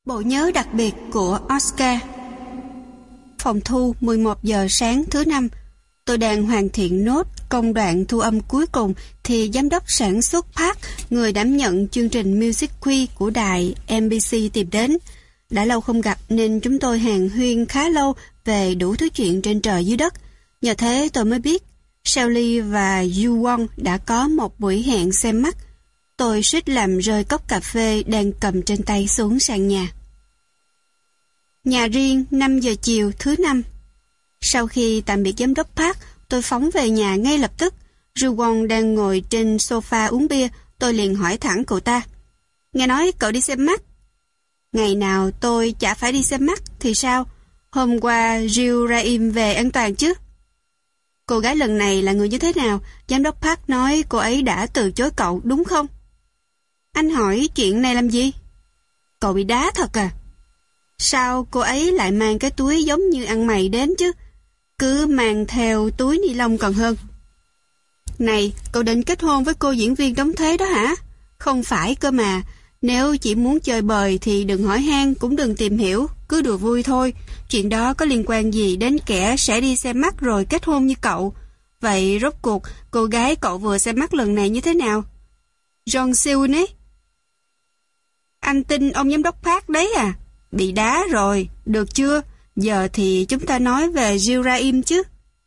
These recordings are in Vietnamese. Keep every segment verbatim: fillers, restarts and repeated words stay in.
Bộ nhớ đặc biệt của Oscar. Phòng thu mười một giờ sáng thứ năm, tôi đang hoàn thiện nốt công đoạn thu âm cuối cùng thì giám đốc sản xuất Park, người đảm nhận chương trình Music Quiz của đài en bê xê tìm đến. Đã lâu không gặp nên chúng tôi hàn huyên khá lâu về đủ thứ chuyện trên trời dưới đất. Nhờ thế tôi mới biết Shelly và Yu Won đã có một buổi hẹn xem mắt. Tôi suýt làm rơi cốc cà phê đang cầm trên tay xuống sàn nhà. Nhà riêng, năm giờ chiều thứ năm. Sau khi tạm biệt giám đốc Park, tôi phóng về nhà ngay lập tức. Yu Won đang ngồi trên sofa uống bia, tôi liền hỏi thẳng cậu ta. Nghe nói cậu đi xem mắt. Ngày nào tôi chả phải đi xem mắt thì sao? Hôm qua Jill Raim về an toàn chứ? Cô gái lần này là người như thế nào? Giám đốc Park nói cô ấy đã từ chối cậu đúng không? Anh hỏi chuyện này làm gì? Cậu bị đá thật à? Sao cô ấy lại mang cái túi giống như ăn mày đến chứ? Cứ mang theo túi ni lông còn hơn. Này, cậu định kết hôn với cô diễn viên đóng thế đó hả? Không phải cơ mà. Nếu chỉ muốn chơi bời thì đừng hỏi han, cũng đừng tìm hiểu, cứ đùa vui thôi. Chuyện đó có liên quan gì đến kẻ sẽ đi xem mắt rồi kết hôn như cậu? Vậy rốt cuộc cô gái cậu vừa xem mắt lần này như thế nào? Jong Seun ấy. Anh tin ông giám đốc Park đấy à? Bị đá rồi, được chưa? Giờ thì chúng ta nói về Jill Raim chứ.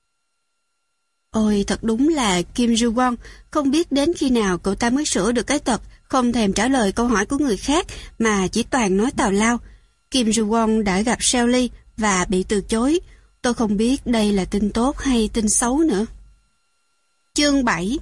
Ôi, thật đúng là Kim Ju Won, không biết đến khi nào cậu ta mới sửa được cái tật không thèm trả lời câu hỏi của người khác mà chỉ toàn nói tào lao. Kim Ju Won đã gặp Shelly và bị từ chối. Tôi không biết đây là tin tốt hay tin xấu nữa. Chương bảy.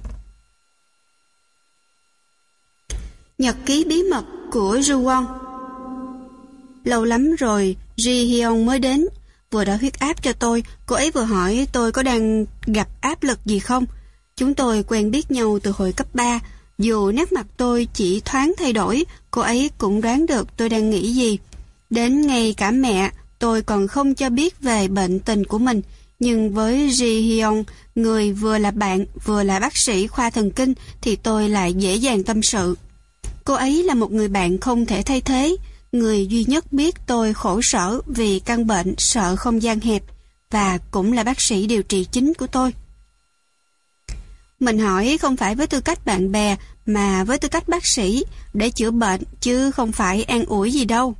Nhật ký bí mật của Ju Won. Lâu lắm rồi Ji Hyun mới đến. Vừa đo huyết áp cho tôi, cô ấy vừa hỏi tôi có đang gặp áp lực gì không. Chúng tôi quen biết nhau từ hồi cấp ba. Dù nét mặt tôi chỉ thoáng thay đổi, cô ấy cũng đoán được tôi đang nghĩ gì. Đến ngay cả mẹ, tôi còn không cho biết về bệnh tình của mình. Nhưng với Ji Hyun, người vừa là bạn, vừa là bác sĩ khoa thần kinh, thì tôi lại dễ dàng tâm sự. Cô ấy là một người bạn không thể thay thế, người duy nhất biết tôi khổ sở vì căn bệnh sợ không gian hẹp, và cũng là bác sĩ điều trị chính của tôi. Mình hỏi không phải với tư cách bạn bè, mà với tư cách bác sĩ, để chữa bệnh, chứ không phải an ủi gì đâu.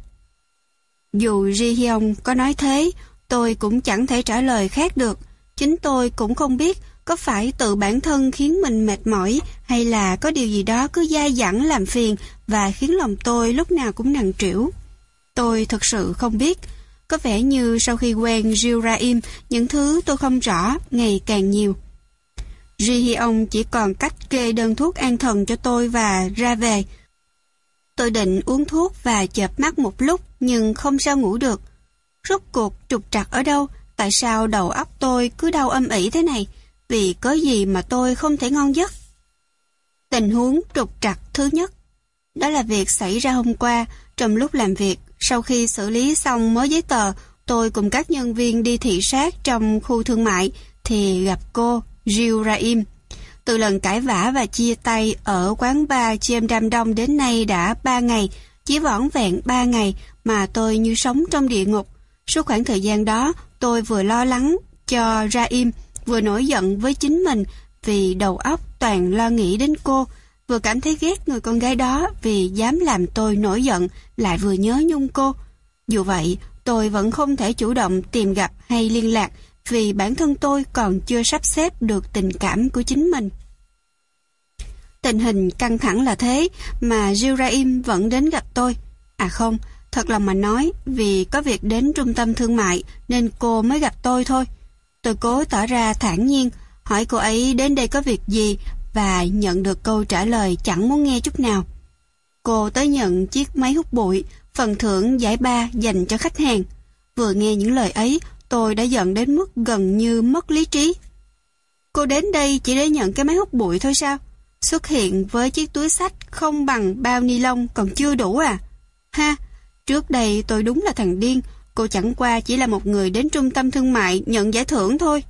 Dù Ji Hyun có nói thế, tôi cũng chẳng thể trả lời khác được. Chính tôi cũng không biết có phải tự bản thân khiến mình mệt mỏi, hay là có điều gì đó cứ dai dẳng làm phiền và khiến lòng tôi lúc nào cũng nặng trĩu. Tôi thật sự không biết. Có vẻ như sau khi quen Jill Raim, những thứ tôi không rõ ngày càng nhiều. Ji Hyun chỉ còn cách kê đơn thuốc an thần cho tôi và ra về. Tôi định uống thuốc và chợp mắt một lúc, nhưng không sao ngủ được. Rốt cuộc trục trặc ở đâu? Tại sao đầu óc tôi cứ đau âm ỉ thế này? Vì có gì mà tôi không thể ngon giấc? Tình huống trục trặc thứ nhất, đó là việc xảy ra hôm qua trong lúc làm việc. Sau khi xử lý xong mớ giấy tờ, tôi cùng các nhân viên đi thị sát trong khu thương mại thì gặp cô Jill Raim. Từ lần cãi vã và chia tay ở quán bar Chiem Đam Đông đến nay đã ba ngày, chỉ vỏn vẹn ba ngày mà tôi như sống trong địa ngục. Suốt khoảng thời gian đó, tôi vừa lo lắng cho Raim, vừa nổi giận với chính mình vì đầu óc toàn lo nghĩ đến cô, vừa cảm thấy ghét người con gái đó vì dám làm tôi nổi giận, lại vừa nhớ nhung cô. Dù vậy, tôi vẫn không thể chủ động tìm gặp hay liên lạc vì bản thân tôi còn chưa sắp xếp được tình cảm của chính mình. Tình hình căng thẳng là thế mà Jill Raim vẫn đến gặp tôi. À không, thật lòng mà nói, vì có việc đến trung tâm thương mại nên cô mới gặp tôi thôi. Tôi cố tỏ ra thản nhiên, hỏi cô ấy đến đây có việc gì và nhận được câu trả lời chẳng muốn nghe chút nào. Cô tới nhận chiếc máy hút bụi, phần thưởng giải ba dành cho khách hàng. Vừa nghe những lời ấy, tôi đã giận đến mức gần như mất lý trí. Cô đến đây chỉ để nhận cái máy hút bụi thôi sao? Xuất hiện với chiếc túi xách không bằng bao ni lông còn chưa đủ à? Ha, trước đây tôi đúng là thằng điên. Cô chẳng qua chỉ là một người đến trung tâm thương mại nhận giải thưởng thôi.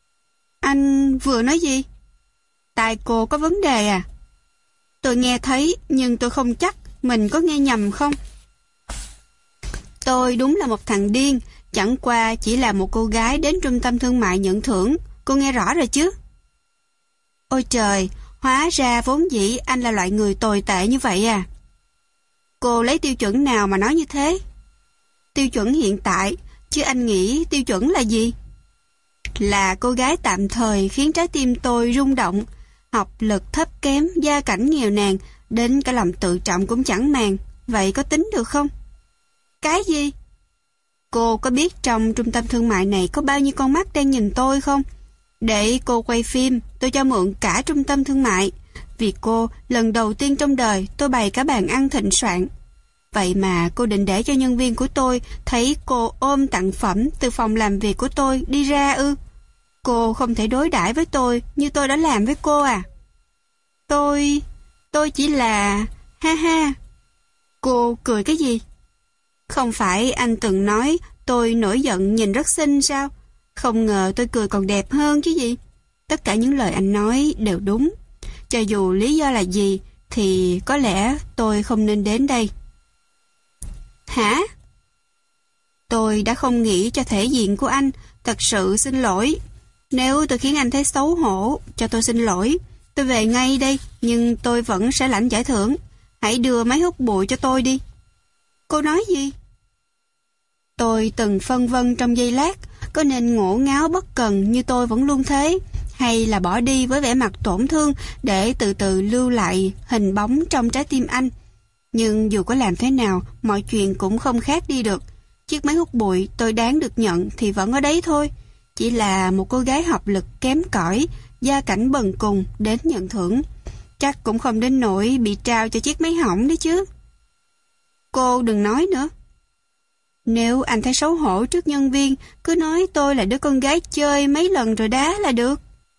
Anh vừa nói gì? Tai cô có vấn đề à? Tôi nghe thấy, nhưng tôi không chắc mình có nghe nhầm không. Tôi đúng là một thằng điên, chẳng qua chỉ là một cô gái đến trung tâm thương mại nhận thưởng. Cô nghe rõ rồi chứ? Ôi trời, hóa ra vốn dĩ anh là loại người tồi tệ như vậy à? Cô lấy tiêu chuẩn nào mà nói như thế? Tiêu chuẩn hiện tại, chứ anh nghĩ tiêu chuẩn là gì? Là cô gái tạm thời khiến trái tim tôi rung động, học lực thấp kém, gia cảnh nghèo nàn, đến cả lòng tự trọng cũng chẳng màng. Vậy có tính được không? Cái gì? Cô có biết trong trung tâm thương mại này có bao nhiêu con mắt đang nhìn tôi không? Để cô quay phim, tôi cho mượn cả trung tâm thương mại. Vì cô, lần đầu tiên trong đời tôi bày cả bàn ăn thịnh soạn. Vậy mà cô định để cho nhân viên của tôi thấy cô ôm tặng phẩm từ phòng làm việc của tôi đi ra ư? Cô không thể đối đãi với tôi như tôi đã làm với cô à? Tôi... tôi chỉ là... ha ha. Cô cười cái gì? Không phải anh từng nói tôi nổi giận nhìn rất xinh sao? Không ngờ tôi cười còn đẹp hơn chứ gì. Tất cả những lời anh nói đều đúng. Cho dù lý do là gì thì có lẽ tôi không nên đến đây. Hả? Tôi đã không nghĩ cho thể diện của anh. Thật sự xin lỗi. Nếu tôi khiến anh thấy xấu hổ, cho tôi xin lỗi. Tôi về ngay đây, nhưng tôi vẫn sẽ lãnh giải thưởng. Hãy đưa máy hút bụi cho tôi đi. Cô nói gì? Tôi từng phân vân trong giây lát, có nên ngổ ngáo bất cần như tôi vẫn luôn thế, hay là bỏ đi với vẻ mặt tổn thương để từ từ lưu lại hình bóng trong trái tim anh. Nhưng dù có làm thế nào, mọi chuyện cũng không khác đi được. Chiếc máy hút bụi tôi đáng được nhận thì vẫn ở đấy thôi. Chỉ là một cô gái học lực kém cỏi, gia cảnh bần cùng đến nhận thưởng. Chắc cũng không đến nỗi bị trao cho chiếc máy hỏng đấy chứ. Cô đừng nói nữa. Nếu anh thấy xấu hổ trước nhân viên, cứ nói tôi là đứa con gái chơi mấy lần rồi đá là được.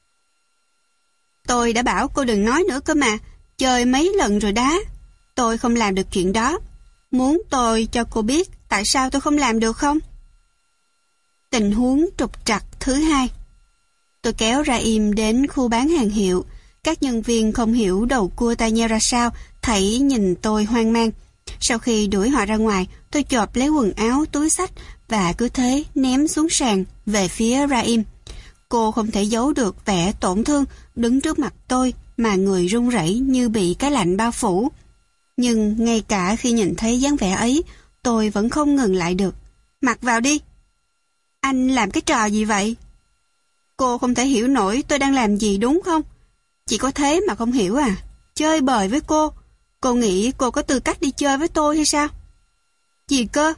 Tôi đã bảo cô đừng nói nữa cơ mà. Chơi mấy lần rồi đá. Tôi không làm được chuyện đó. Muốn tôi cho cô biết tại sao tôi không làm được không? Tình huống trục trặc thứ hai. Tôi kéo ra im đến khu bán hàng hiệu. Các nhân viên không hiểu đầu cua tai nheo ra sao, thảy nhìn tôi hoang mang. Sau khi đuổi họ ra ngoài, tôi chộp lấy quần áo, túi xách và cứ thế ném xuống sàn về phía Raim. Cô không thể giấu được vẻ tổn thương đứng trước mặt tôi mà người run rẩy như bị cái lạnh bao phủ. Nhưng ngay cả khi nhìn thấy dáng vẻ ấy, tôi vẫn không ngừng lại được. Mặc vào đi. Anh làm cái trò gì vậy? Cô không thể hiểu nổi tôi đang làm gì đúng không? Chỉ có thế mà không hiểu à? Chơi bời với cô. Cô nghĩ cô có tư cách đi chơi với tôi hay sao? Gì cơ?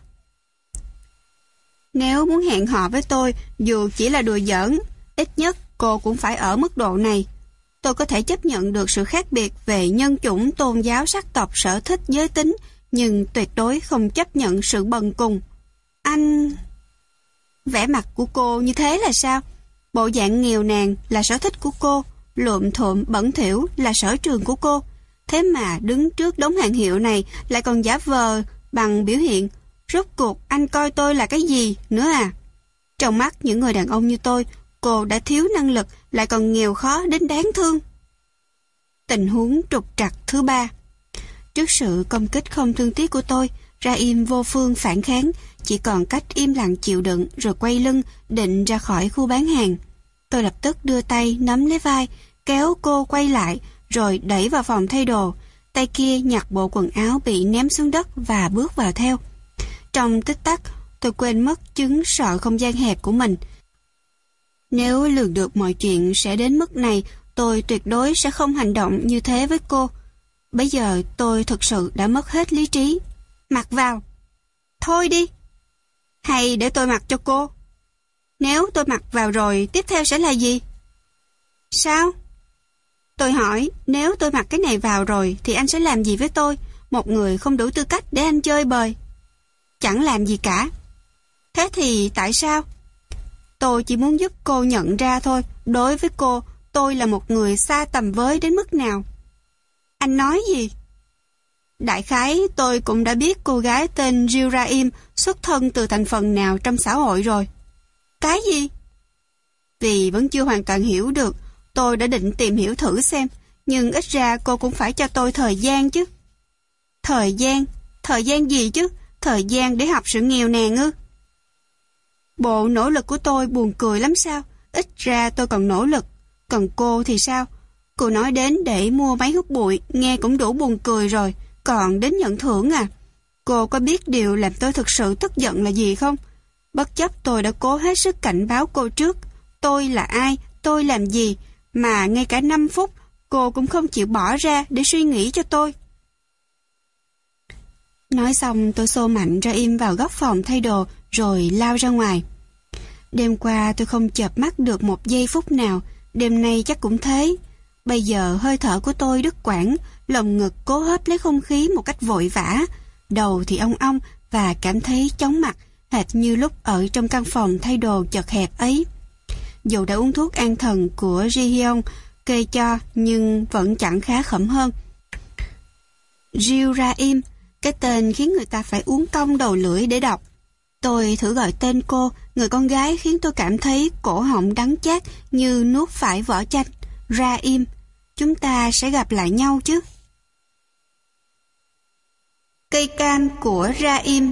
Nếu muốn hẹn hò với tôi, dù chỉ là đùa giỡn, ít nhất cô cũng phải ở mức độ này. Tôi có thể chấp nhận được sự khác biệt về nhân chủng, tôn giáo, sắc tộc, sở thích, giới tính, nhưng tuyệt đối không chấp nhận sự bần cùng. Anh... Vẻ mặt của cô như thế là sao? Bộ dạng nghèo nàn là sở thích của cô, lụm thuộm bẩn thỉu là sở trường của cô. Thế mà đứng trước đống hàng hiệu này lại còn giả vờ bằng biểu hiện. Rốt cuộc anh coi tôi là cái gì nữa à? Trong mắt những người đàn ông như tôi, cô đã thiếu năng lực lại còn nghèo khó đến đáng thương. Tình huống trục trặc thứ ba. Trước sự công kích không thương tiếc của tôi, Raim vô phương phản kháng, chỉ còn cách im lặng chịu đựng rồi quay lưng định ra khỏi khu bán hàng. Tôi lập tức đưa tay nắm lấy vai, kéo cô quay lại rồi đẩy vào phòng thay đồ. Tay kia nhặt bộ quần áo bị ném xuống đất và bước vào theo. Trong tích tắc, tôi quên mất chứng sợ không gian hẹp của mình. Nếu lường được mọi chuyện sẽ đến mức này, tôi tuyệt đối sẽ không hành động như thế với cô. Bây giờ tôi thực sự đã mất hết lý trí. Mặc vào. Thôi đi. Hay để tôi mặc cho cô. Nếu tôi mặc vào rồi, tiếp theo sẽ là gì? Sao? Tôi hỏi, nếu tôi mặc cái này vào rồi thì anh sẽ làm gì với tôi? Một người không đủ tư cách để anh chơi bời. Chẳng làm gì cả. Thế thì tại sao? Tôi chỉ muốn giúp cô nhận ra thôi. Đối với cô, tôi là một người xa tầm với đến mức nào. Anh nói gì? Đại khái tôi cũng đã biết cô gái tên Jill Raim xuất thân từ thành phần nào trong xã hội rồi. Cái gì? Vì vẫn chưa hoàn toàn hiểu được, tôi đã định tìm hiểu thử xem, nhưng ít ra cô cũng phải cho tôi thời gian chứ. Thời gian? Thời gian gì chứ? thời gian để học sự nghèo nàn ư? Bộ nỗ lực của tôi buồn cười lắm sao? Ít ra tôi còn nỗ lực. Còn cô thì sao? Cô nói đến để mua máy hút bụi, nghe cũng đủ buồn cười rồi. Còn đến nhận thưởng à? Cô có biết điều làm tôi thực sự tức giận là gì không? Bất chấp tôi đã cố hết sức cảnh báo cô trước. Tôi là ai? Tôi làm gì? Mà ngay cả năm phút, cô cũng không chịu bỏ ra để suy nghĩ cho tôi. Nói xong tôi xô mạnh ra im vào góc phòng thay đồ rồi lao ra ngoài. Đêm qua tôi không chợp mắt được một giây phút nào, đêm nay chắc cũng thế. Bây giờ hơi thở của tôi đứt quãng, lồng ngực cố hấp lấy không khí một cách vội vã, đầu thì ong ong và cảm thấy chóng mặt, hệt như lúc ở trong căn phòng thay đồ chật hẹp ấy. Dù đã uống thuốc an thần của Ji-hyun kê cho nhưng vẫn chẳng khá khẩm hơn. Ryu Ra Im, cái tên khiến người ta phải uốn cong đầu lưỡi để đọc. Tôi thử gọi tên cô, người con gái khiến tôi cảm thấy cổ họng đắng chát như nuốt phải vỏ chanh. Ra Im, chúng ta sẽ gặp lại nhau chứ. Cây cam của Ra Im.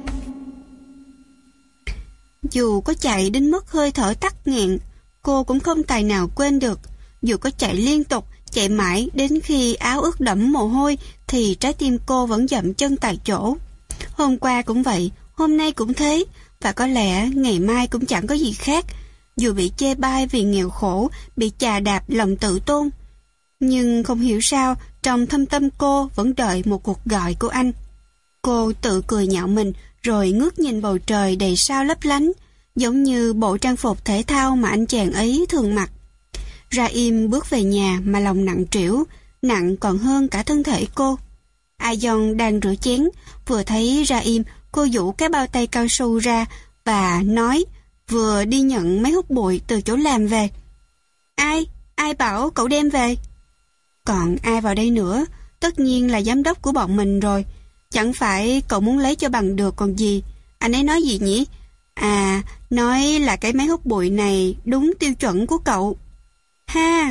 Dù có chạy đến mức hơi thở tắc nghẹn, cô cũng không tài nào quên được. Dù có chạy liên tục, chạy mãi đến khi áo ướt đẫm mồ hôi, thì trái tim cô vẫn dậm chân tại chỗ. Hôm qua cũng vậy, hôm nay cũng thế, và có lẽ ngày mai cũng chẳng có gì khác. Dù bị chê bai vì nghèo khổ, bị chà đạp lòng tự tôn, nhưng không hiểu sao trong thâm tâm cô vẫn đợi một cuộc gọi của anh. Cô tự cười nhạo mình rồi ngước nhìn bầu trời đầy sao lấp lánh, giống như bộ trang phục thể thao mà anh chàng ấy thường mặc. Ra Im bước về nhà mà lòng nặng trĩu, nặng còn hơn cả thân thể cô. A Dong đang rửa chén, vừa thấy Ra Im, cô giũ cái bao tay cao su ra và nói, vừa đi nhận máy hút bụi từ chỗ làm về. Ai? Ai bảo cậu đem về? Còn ai vào đây nữa? Tất nhiên là giám đốc của bọn mình rồi. Chẳng phải cậu muốn lấy cho bằng được còn gì. Anh ấy nói gì nhỉ? À, nói là cái máy hút bụi này đúng tiêu chuẩn của cậu. Ha!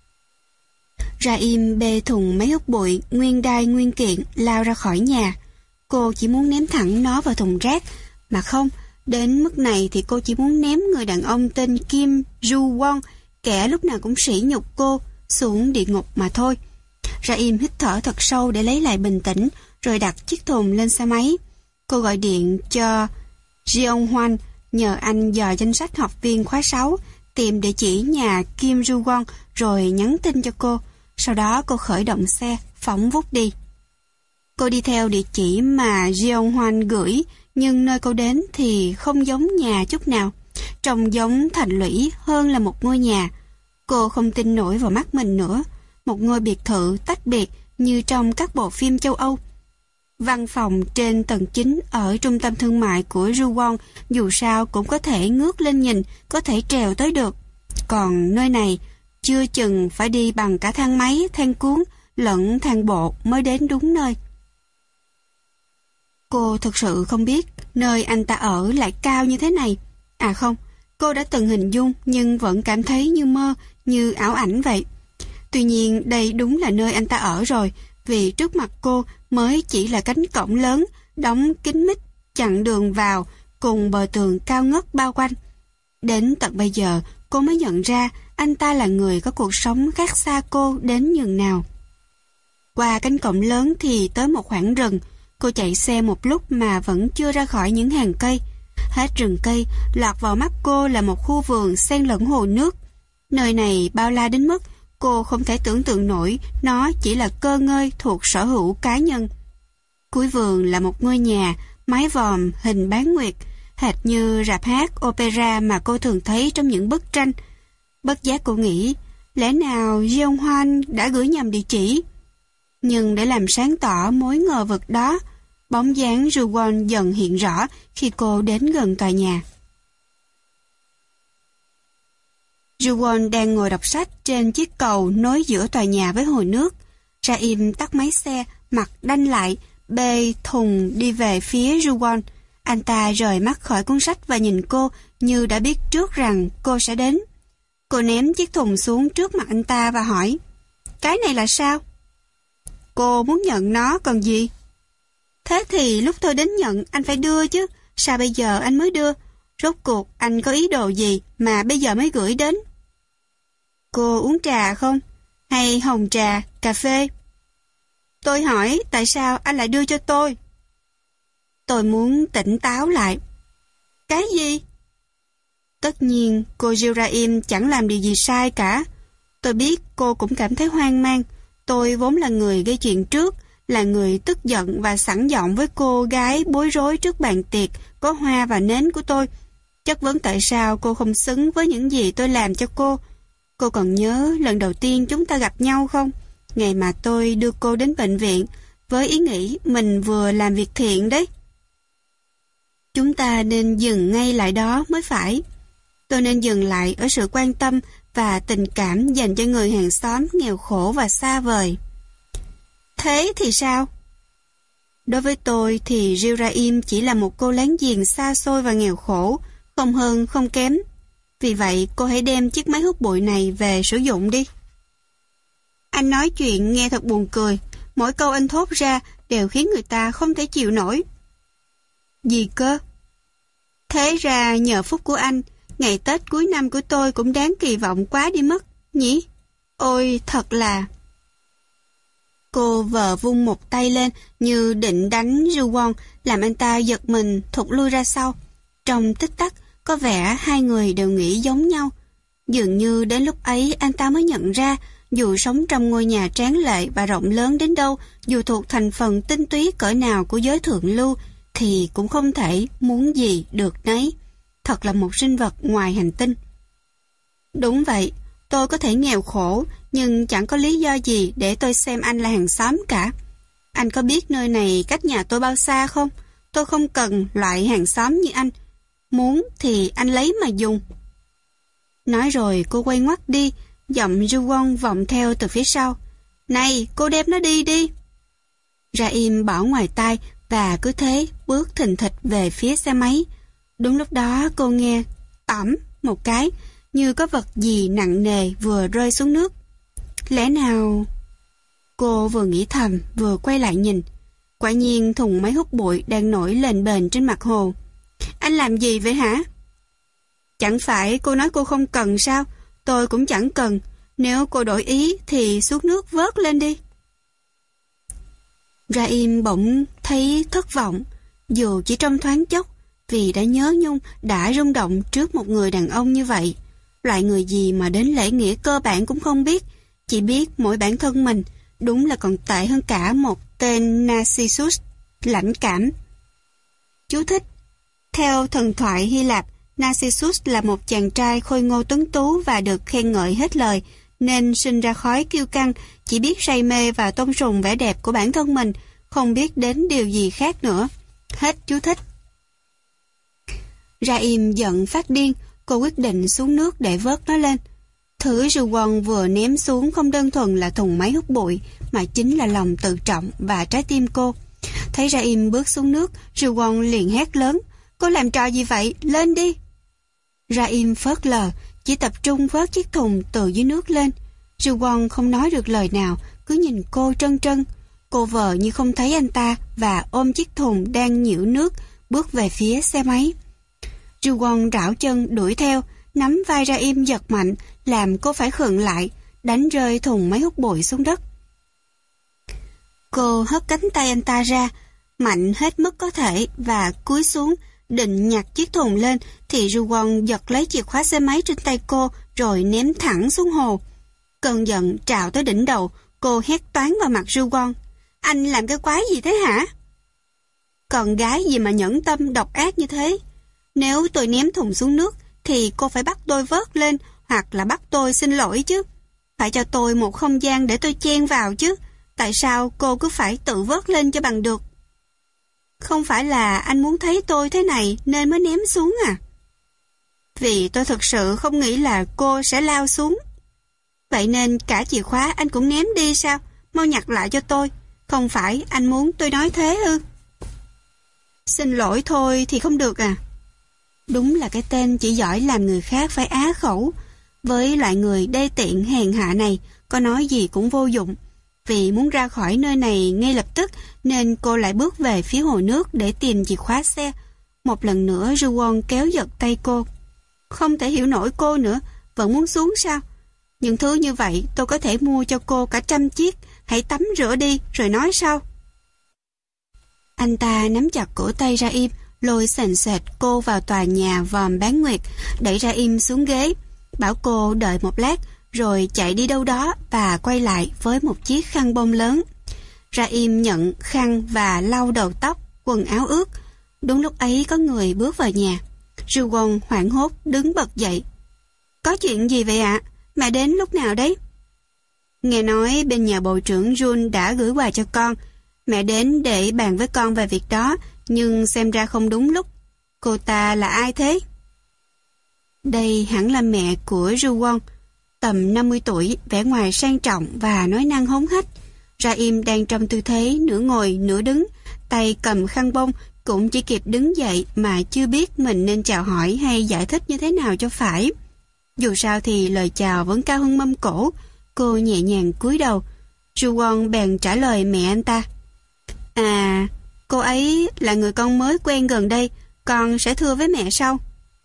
Ra Im bê thùng máy hút bụi nguyên đai nguyên kiện lao ra khỏi nhà. Cô chỉ muốn ném thẳng nó vào thùng rác, mà không, đến mức này thì cô chỉ muốn ném người đàn ông tên Kim Ju Won, kẻ lúc nào cũng sỉ nhục cô, xuống địa ngục mà thôi. Ra Im hít thở thật sâu để lấy lại bình tĩnh, rồi đặt chiếc thùng lên xe máy. Cô gọi điện cho Jeong Hoan, nhờ anh dò danh sách học viên khóa sáu, tìm địa chỉ nhà Kim Ju Won rồi nhắn tin cho cô. Sau đó cô khởi động xe, phóng vút đi. Cô đi theo địa chỉ mà Jeong Hoan gửi, nhưng nơi cô đến thì không giống nhà chút nào. Trông giống thành lũy hơn là một ngôi nhà. Cô không tin nổi vào mắt mình nữa. Một ngôi biệt thự tách biệt như trong các bộ phim châu Âu. Văn phòng trên tầng chín ở trung tâm thương mại của Ruwon dù sao cũng có thể ngước lên nhìn, có thể trèo tới được. Còn nơi này, chưa chừng phải đi bằng cả thang máy, thang cuốn, lẫn thang bộ mới đến đúng nơi. Cô thực sự không biết nơi anh ta ở lại cao như thế này. À không, cô đã từng hình dung nhưng vẫn cảm thấy như mơ, như ảo ảnh vậy. Tuy nhiên đây đúng là nơi anh ta ở rồi, vì trước mặt cô mới chỉ là cánh cổng lớn, đóng kín mít, chặn đường vào, cùng bờ tường cao ngất bao quanh. Đến tận bây giờ, cô mới nhận ra anh ta là người có cuộc sống khác xa cô đến nhường nào. Qua cánh cổng lớn thì tới một khoảng rừng. Cô chạy xe một lúc mà vẫn chưa ra khỏi những hàng cây. Hết rừng cây, lọt vào mắt cô là một khu vườn xen lẫn hồ nước. Nơi này bao la đến mức cô không thể tưởng tượng nổi nó chỉ là cơ ngơi thuộc sở hữu cá nhân. Cuối vườn là một ngôi nhà, mái vòm hình bán nguyệt, hệt như rạp hát opera mà cô thường thấy trong những bức tranh. Bất giác cô nghĩ, lẽ nào Jeong Hoan đã gửi nhầm địa chỉ? Nhưng để làm sáng tỏ mối ngờ vực đó, bóng dáng Ruwon dần hiện rõ khi cô đến gần tòa nhà. Ruwon đang ngồi đọc sách trên chiếc cầu nối giữa tòa nhà với hồ nước. Ra Im tắt máy xe, mặt đanh lại, bê thùng đi về phía Ruwon. Anh ta rời mắt khỏi cuốn sách và nhìn cô như đã biết trước rằng cô sẽ đến. Cô ném chiếc thùng xuống trước mặt anh ta và hỏi, cái này là sao? Cô muốn nhận nó còn gì? Thế thì lúc tôi đến nhận anh phải đưa chứ. Sao bây giờ anh mới đưa? Rốt cuộc anh có ý đồ gì mà bây giờ mới gửi đến? Cô uống trà không? Hay hồng trà, cà phê? Tôi hỏi tại sao anh lại đưa cho tôi? Tôi muốn tỉnh táo lại. Cái gì? Tất nhiên cô Jiraim chẳng làm điều gì sai cả. Tôi biết cô cũng cảm thấy hoang mang. Tôi vốn là người gây chuyện trước, là người tức giận và sẵn giọng với cô gái bối rối trước bàn tiệc có hoa và nến của tôi. Chất vấn tại sao cô không xứng với những gì tôi làm cho cô. Cô còn nhớ lần đầu tiên chúng ta gặp nhau không? Ngày mà tôi đưa cô đến bệnh viện với ý nghĩ mình vừa làm việc thiện đấy. Chúng ta nên dừng ngay lại đó mới phải. Tôi nên dừng lại ở sự quan tâm và tình cảm dành cho người hàng xóm nghèo khổ và xa vời. Thế thì sao? Đối với tôi thì Jiraim chỉ là một cô láng giềng xa xôi và nghèo khổ, không hơn không kém. Vì vậy cô hãy đem chiếc máy hút bụi này về sử dụng đi. Anh nói chuyện nghe thật buồn cười. Mỗi câu anh thốt ra đều khiến người ta không thể chịu nổi. Gì cơ? Thế ra nhờ phúc của anh, ngày Tết cuối năm của tôi cũng đáng kỳ vọng quá đi mất, nhỉ? Ôi, thật là... Cô vờ vung một tay lên như định đánh Ju-won, làm anh ta giật mình thụt lui ra sau. Trong tích tắc, có vẻ hai người đều nghĩ giống nhau. Dường như đến lúc ấy anh ta mới nhận ra, dù sống trong ngôi nhà tráng lệ và rộng lớn đến đâu, dù thuộc thành phần tinh túy cỡ nào của giới thượng lưu, thì cũng không thể muốn gì được nấy. Thật là một sinh vật ngoài hành tinh. Đúng vậy, tôi có thể nghèo khổ, nhưng chẳng có lý do gì để tôi xem anh là hàng xóm cả. Anh có biết nơi này cách nhà tôi bao xa không? Tôi không cần loại hàng xóm như anh. Muốn thì anh lấy mà dùng. Nói rồi cô quay ngoắt đi, giọng Ju-won vọng theo từ phía sau. Này, cô đem nó đi đi. Ra-im bỏ ngoài tai và cứ thế bước thình thịch về phía xe máy. Đúng lúc đó cô nghe tỏm một cái, như có vật gì nặng nề vừa rơi xuống nước. Lẽ nào... Cô vừa nghĩ thầm vừa quay lại nhìn. Quả nhiên thùng máy hút bụi đang nổi lềnh bềnh trên mặt hồ. Anh làm gì vậy hả? Chẳng phải cô nói cô không cần sao? Tôi cũng chẳng cần. Nếu cô đổi ý thì xuống nước vớt lên đi. Ra-im bỗng thấy thất vọng, dù chỉ trong thoáng chốc, vì đã nhớ nhung, đã rung động trước một người đàn ông như vậy. Loại người gì mà đến lễ nghĩa cơ bản cũng không biết, chỉ biết mỗi bản thân mình, đúng là còn tệ hơn cả một tên Narcissus lãnh cảm. Chú thích: theo thần thoại Hy Lạp, Narcissus là một chàng trai khôi ngô tuấn tú và được khen ngợi hết lời, nên sinh ra khói kiêu căng, chỉ biết say mê và tôn sùng vẻ đẹp của bản thân mình, không biết đến điều gì khác nữa. Hết chú thích. Ra-im giận phát điên, cô quyết định xuống nước để vớt nó lên. Thứ Ju-won vừa ném xuống không đơn thuần là thùng máy hút bụi, mà chính là lòng tự trọng và trái tim cô. Thấy Ra-im bước xuống nước, Ju-won liền hét lớn. Cô làm trò gì vậy? Lên đi! Ra-im phớt lờ, chỉ tập trung vớt chiếc thùng từ dưới nước lên. Ju-won không nói được lời nào, cứ nhìn cô trân trân. Cô vờ như không thấy anh ta và ôm chiếc thùng đang nhiễu nước, bước về phía xe máy. Ju-won rảo chân đuổi theo, nắm vai Ra-im giật mạnh, làm cô phải khựng lại, đánh rơi thùng máy hút bụi xuống đất. Cô hất cánh tay anh ta ra, mạnh hết mức có thể và cúi xuống, định nhặt chiếc thùng lên thì Ju-won giật lấy chìa khóa xe máy trên tay cô rồi ném thẳng xuống hồ. Cơn giận trào tới đỉnh đầu, cô hét toáng vào mặt Ju-won. Anh làm cái quái gì thế hả? Con gái gì mà nhẫn tâm độc ác như thế? Nếu tôi ném thùng xuống nước thì cô phải bắt tôi vớt lên hoặc là bắt tôi xin lỗi chứ. Phải cho tôi một không gian để tôi chen vào chứ. Tại sao cô cứ phải tự vớt lên cho bằng được? Không phải là anh muốn thấy tôi thế này nên mới ném xuống à? Vì tôi thực sự không nghĩ là cô sẽ lao xuống. Vậy nên cả chìa khóa anh cũng ném đi sao? Mau nhặt lại cho tôi. Không phải anh muốn tôi nói thế ư? Xin lỗi thôi thì không được à? Đúng là cái tên chỉ giỏi làm người khác phải á khẩu. Với loại người đê tiện hèn hạ này, có nói gì cũng vô dụng. Vì muốn ra khỏi nơi này ngay lập tức nên cô lại bước về phía hồ nước để tìm chìa khóa xe. Một lần nữa Ru-won kéo giật tay cô. Không thể hiểu nổi cô nữa, vẫn muốn xuống sao? Những thứ như vậy tôi có thể mua cho cô cả trăm chiếc. Hãy tắm rửa đi rồi nói sau. Anh ta nắm chặt cổ tay Ra Im, lôi sền sệt cô vào tòa nhà vòm bán nguyệt, đẩy Ra Im xuống ghế, bảo cô đợi một lát, rồi chạy đi đâu đó và quay lại với một chiếc khăn bông lớn. Ra Im nhận khăn và lau đầu tóc, quần áo ướt. Đúng lúc ấy có người bước vào nhà. Ru-won hoảng hốt đứng bật dậy. Có chuyện gì vậy ạ? Mẹ đến lúc nào đấy? Nghe nói bên nhà bộ trưởng Jun đã gửi quà cho con. Mẹ đến để bàn với con về việc đó, nhưng xem ra không đúng lúc. Cô ta là ai thế? Đây hẳn là mẹ của Ru-won, tầm năm mươi tuổi, vẻ ngoài sang trọng và nói năng hống hách. Ra Im đang trong tư thế nửa ngồi nửa đứng, tay cầm khăn bông, cũng chỉ kịp đứng dậy mà chưa biết mình nên chào hỏi hay giải thích như thế nào cho phải. Dù sao thì lời chào vẫn cao hơn mâm cổ. Cô nhẹ nhàng cúi đầu. Ru-won bèn trả lời mẹ anh ta. À, cô ấy là người con mới quen gần đây, con sẽ thưa với mẹ sau.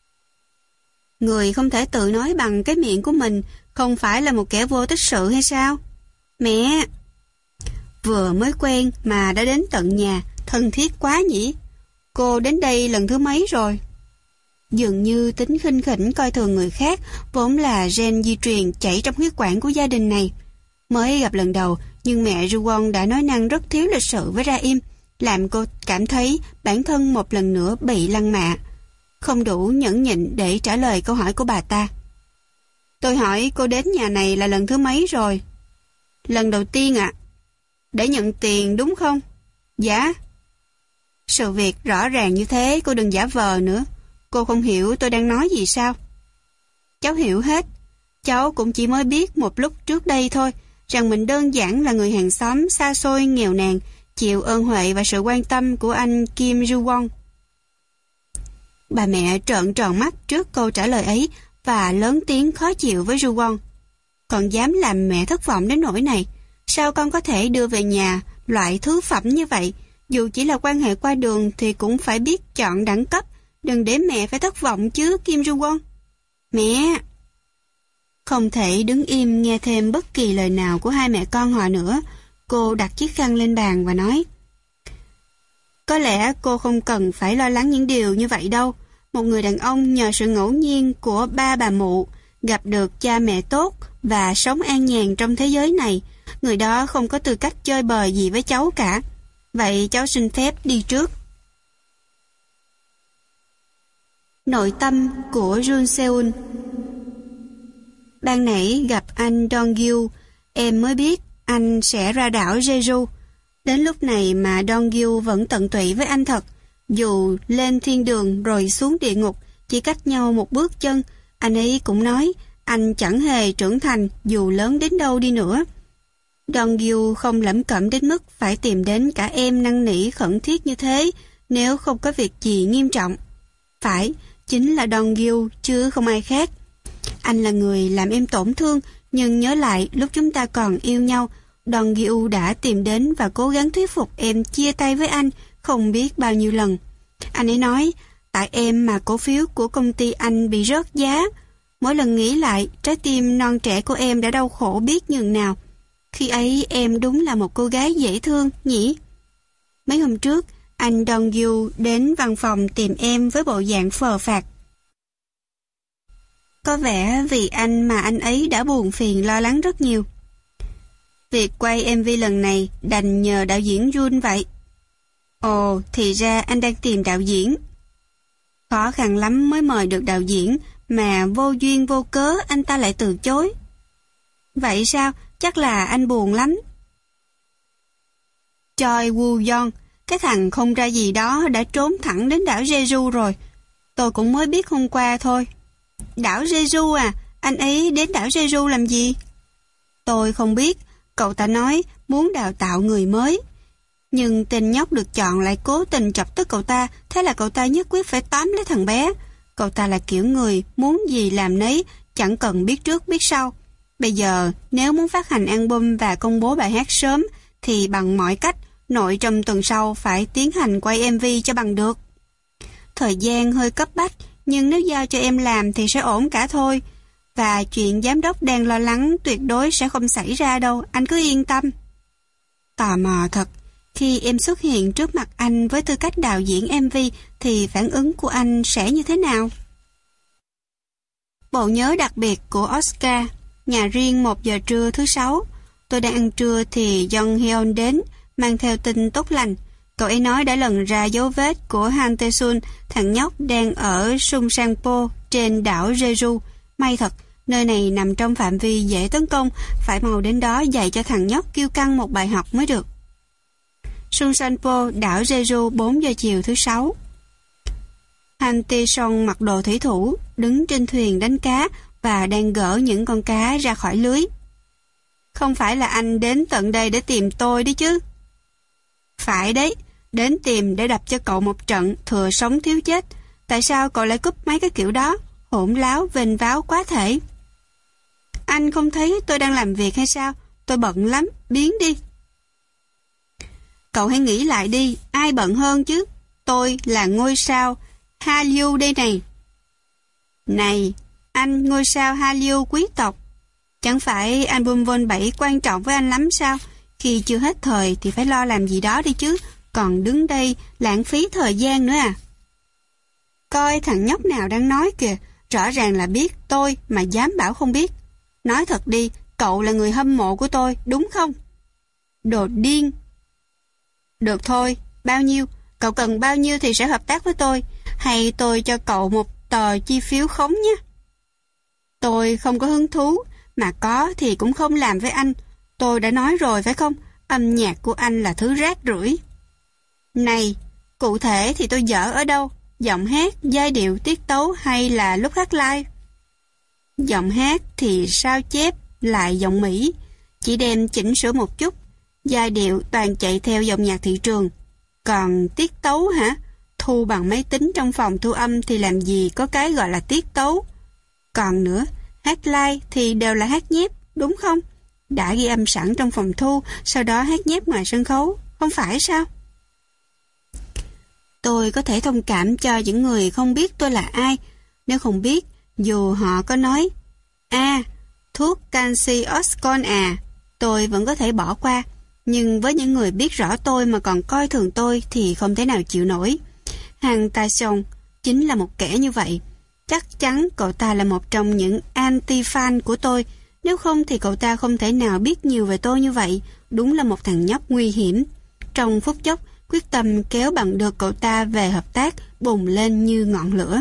Người không thể tự nói bằng cái miệng của mình không phải là một kẻ vô tích sự hay sao? Mẹ! Vừa mới quen mà đã đến tận nhà, thân thiết quá nhỉ? Cô đến đây lần thứ mấy rồi? Dường như tính khinh khỉnh coi thường người khác vốn là gen di truyền chảy trong huyết quản của gia đình này. Mới gặp lần đầu, nhưng mẹ Ru-won đã nói năng rất thiếu lịch sự với Ra Im, làm cô cảm thấy bản thân một lần nữa bị lăng mạ. Không đủ nhẫn nhịn để trả lời câu hỏi của bà ta. Tôi hỏi cô đến nhà này là lần thứ mấy rồi? Lần đầu tiên ạ. À. Để nhận tiền đúng không? Dạ. Sự việc rõ ràng như thế, cô đừng giả vờ nữa. Cô không hiểu tôi đang nói gì sao? Cháu hiểu hết. Cháu cũng chỉ mới biết một lúc trước đây thôi, rằng mình đơn giản là người hàng xóm xa xôi nghèo nàn, chịu ơn huệ và sự quan tâm của anh Kim Ru-won. Bà mẹ trợn tròn mắt trước câu trả lời ấy và lớn tiếng khó chịu với Ru-won. Còn dám làm mẹ thất vọng đến nỗi này, sao con có thể đưa về nhà loại thứ phẩm như vậy? Dù chỉ là quan hệ qua đường thì cũng phải biết chọn đẳng cấp, đừng để mẹ phải thất vọng chứ, Kim Ru-won. Mẹ! Không thể đứng im nghe thêm bất kỳ lời nào của hai mẹ con họ nữa. Cô đặt chiếc khăn lên bàn và nói: Có lẽ cô không cần phải lo lắng những điều như vậy đâu. Một người đàn ông nhờ sự ngẫu nhiên của ba bà mụ gặp được cha mẹ tốt và sống an nhàn trong thế giới này. Người đó không có tư cách chơi bời gì với cháu cả. Vậy cháu xin phép đi trước. Nội tâm của Jun Seun. Ban nãy gặp anh Dong-gyu, em mới biết anh sẽ ra đảo Jeju. Đến lúc này mà Dong-gyu vẫn tận tụy với anh thật. Dù lên thiên đường rồi xuống địa ngục, chỉ cách nhau một bước chân, anh ấy cũng nói anh chẳng hề trưởng thành dù lớn đến đâu đi nữa. Dong-gyu không lẩm cẩm đến mức phải tìm đến cả em năn nỉ khẩn thiết như thế nếu không có việc gì nghiêm trọng. Phải, chính là Dong-gyu chứ không ai khác. Anh là người làm em tổn thương, nhưng nhớ lại lúc chúng ta còn yêu nhau, Dong-gyu đã tìm đến và cố gắng thuyết phục em chia tay với anh không biết bao nhiêu lần. Anh ấy nói, tại em mà cổ phiếu của công ty anh bị rớt giá. Mỗi lần nghĩ lại, trái tim non trẻ của em đã đau khổ biết nhường nào. Khi ấy em đúng là một cô gái dễ thương, nhỉ? Mấy hôm trước, anh Dong-gyu đến văn phòng tìm em với bộ dạng phờ phạc. Có vẻ vì anh mà anh ấy đã buồn phiền lo lắng rất nhiều. Việc quay em vê lần này đành nhờ đạo diễn Jun vậy. Ồ, thì ra anh đang tìm đạo diễn. Khó khăn lắm mới mời được đạo diễn, mà vô duyên vô cớ anh ta lại từ chối. Vậy sao? Chắc là anh buồn lắm. Choi Woo-yeon, cái thằng không ra gì đó đã trốn thẳng đến đảo Jeju rồi. Tôi cũng mới biết hôm qua thôi. Đảo Jeju à? Anh ấy đến đảo Jeju làm gì? Tôi không biết. Cậu ta nói muốn đào tạo người mới. Nhưng tên nhóc được chọn lại cố tình chọc tức cậu ta. Thế là cậu ta nhất quyết phải tóm lấy thằng bé. Cậu ta là kiểu người muốn gì làm nấy, chẳng cần biết trước biết sau. Bây giờ, nếu muốn phát hành album và công bố bài hát sớm, thì bằng mọi cách, nội trong tuần sau phải tiến hành quay em vê cho bằng được. Thời gian hơi cấp bách, nhưng nếu giao cho em làm thì sẽ ổn cả thôi. Và chuyện giám đốc đang lo lắng tuyệt đối sẽ không xảy ra đâu, anh cứ yên tâm. Tò mò thật, khi em xuất hiện trước mặt anh với tư cách đạo diễn em vê thì phản ứng của anh sẽ như thế nào? Bộ nhớ đặc biệt của Oscar, nhà riêng một giờ trưa thứ sáu. Tôi đang ăn trưa thì Jong Hyun đến, mang theo tin tốt lành. Cậu ấy nói đã lần ra dấu vết của Han Tae-sun, thằng nhóc đang ở Sungsangpo trên đảo Jeju. May thật, nơi này nằm trong phạm vi dễ tấn công, phải mau đến đó dạy cho thằng nhóc kiêu căng một bài học mới được. Sungsangpo, đảo Jeju, bốn giờ chiều thứ sáu. Han Tae-sung mặc đồ thủy thủ, đứng trên thuyền đánh cá và đang gỡ những con cá ra khỏi lưới. Không phải là anh đến tận đây để tìm tôi đấy chứ? Phải đấy, đến tìm để đập cho cậu một trận thừa sống thiếu chết. Tại sao cậu lại cúp mấy cái kiểu đó? Hỗn láo, vênh váo quá thể. Anh không thấy tôi đang làm việc hay sao? Tôi bận lắm, biến đi. Cậu hãy nghĩ lại đi, ai bận hơn chứ? Tôi là ngôi sao Hallyu đây này. Này, anh ngôi sao Hallyu quý tộc. Chẳng phải album Vol bảy quan trọng với anh lắm sao? Khi chưa hết thời thì phải lo làm gì đó đi chứ. Còn đứng đây lãng phí thời gian nữa à? Coi thằng nhóc nào đang nói kìa. Rõ ràng là biết tôi mà dám bảo không biết. Nói thật đi, cậu là người hâm mộ của tôi, đúng không? Đồ điên. Được thôi, bao nhiêu? Cậu cần bao nhiêu thì sẽ hợp tác với tôi. Hay tôi cho cậu một tờ chi phiếu khống nhé. Tôi không có hứng thú, mà có thì cũng không làm với anh. Tôi đã nói rồi phải không? Âm nhạc của anh là thứ rác rưởi. Này, cụ thể thì tôi dở ở đâu? Giọng hát, giai điệu, tiết tấu hay là lúc hát live? Giọng hát thì sao chép lại giọng Mỹ, chỉ đem chỉnh sửa một chút. Giai điệu toàn chạy theo dòng nhạc thị trường. Còn tiết tấu hả? Thu bằng máy tính trong phòng thu âm thì làm gì có cái gọi là tiết tấu. Còn nữa, hát live thì đều là hát nhép, đúng không? Đã ghi âm sẵn trong phòng thu, sau đó hát nhép ngoài sân khấu, không phải sao? Tôi có thể thông cảm cho những người không biết tôi là ai. Nếu không biết, dù họ có nói À, thuốc canxi Oscon à, tôi vẫn có thể bỏ qua. Nhưng với những người biết rõ tôi mà còn coi thường tôi thì không thể nào chịu nổi. Han Tae-sung chính là một kẻ như vậy. Chắc chắn cậu ta là một trong những anti-fan của tôi. Nếu không thì cậu ta không thể nào biết nhiều về tôi như vậy. Đúng là một thằng nhóc nguy hiểm. Trong phút chốc, quyết tâm kéo bằng được cậu ta về hợp tác bùng lên như ngọn lửa.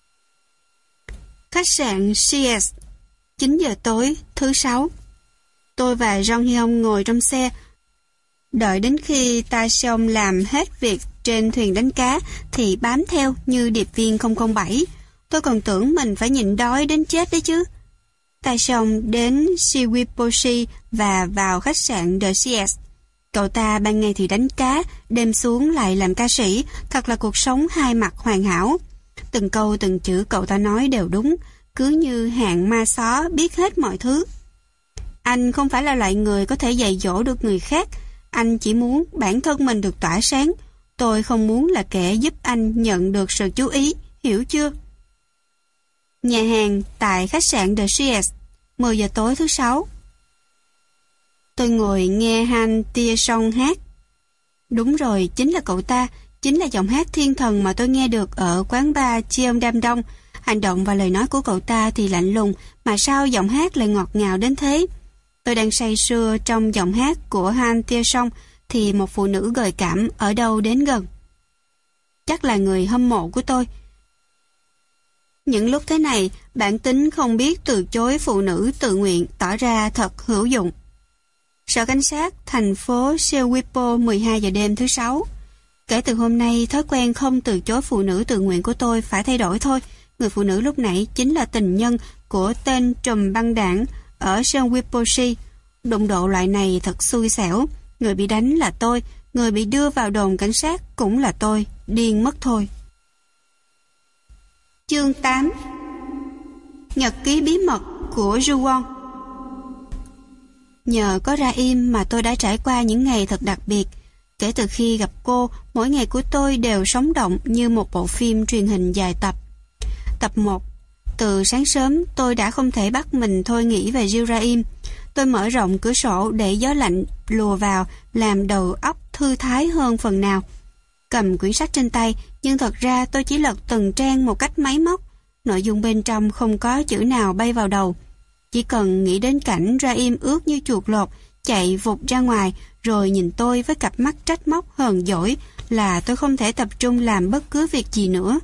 Khách sạn xê ét, chín giờ tối, thứ sáu. Tôi và Jong Hyun ngồi trong xe, đợi đến khi Tae-sung làm hết việc trên thuyền đánh cá thì bám theo như điệp viên không không bảy. Tôi còn tưởng mình phải nhịn đói đến chết đấy chứ. Tae-sung đến Shiwiposhi và vào khách sạn The xê ét. Cậu ta ban ngày thì đánh cá, đêm xuống lại làm ca sĩ, thật là cuộc sống hai mặt hoàn hảo. Từng câu từng chữ cậu ta nói đều đúng, cứ như hạng ma xó biết hết mọi thứ. Anh không phải là loại người có thể dạy dỗ được người khác, anh chỉ muốn bản thân mình được tỏa sáng. Tôi không muốn là kẻ giúp anh nhận được sự chú ý, hiểu chưa? Nhà hàng tại khách sạn The xê ét, mười giờ tối thứ sáu. Tôi ngồi nghe Han Tae-sung hát. Đúng rồi, chính là cậu ta, chính là giọng hát thiên thần mà tôi nghe được ở quán bar Cheongdam-dong. Hành động và lời nói của cậu ta thì lạnh lùng, mà sao giọng hát lại ngọt ngào đến thế? Tôi đang say sưa trong giọng hát của Han Tae-sung thì một phụ nữ gợi cảm ở đâu đến gần. Chắc là người hâm mộ của tôi. Những lúc thế này, bản tính không biết từ chối phụ nữ tự nguyện tỏ ra thật hữu dụng. Sở cảnh sát thành phố Seowipo, mười hai giờ đêm thứ sáu. Kể từ hôm nay, thói quen không từ chối phụ nữ tự nguyện của tôi phải thay đổi thôi. Người phụ nữ lúc nãy chính là tình nhân của tên trùm băng đảng ở Seowipo. Đụng độ loại này thật xui xẻo. Người bị đánh là tôi, người bị đưa vào đồn cảnh sát cũng là tôi. Điên mất thôi. Chương tám. Nhật ký bí mật của Ju-won. Nhờ có Ra Im mà tôi đã trải qua những ngày thật đặc biệt. Kể từ khi gặp cô, mỗi ngày của tôi đều sống động như một bộ phim truyền hình dài tập. Tập một. Từ sáng sớm, tôi đã không thể bắt mình thôi nghĩ về Jill Ra Im. Tôi mở rộng cửa sổ để gió lạnh lùa vào, làm đầu óc thư thái hơn phần nào. Cầm quyển sách trên tay, nhưng thật ra tôi chỉ lật từng trang một cách máy móc. Nội dung bên trong không có chữ nào bay vào đầu. Chỉ cần nghĩ đến cảnh Ra Im ướt như chuột lột, chạy vụt ra ngoài, rồi nhìn tôi với cặp mắt trách móc hờn dỗi là tôi không thể tập trung làm bất cứ việc gì nữa.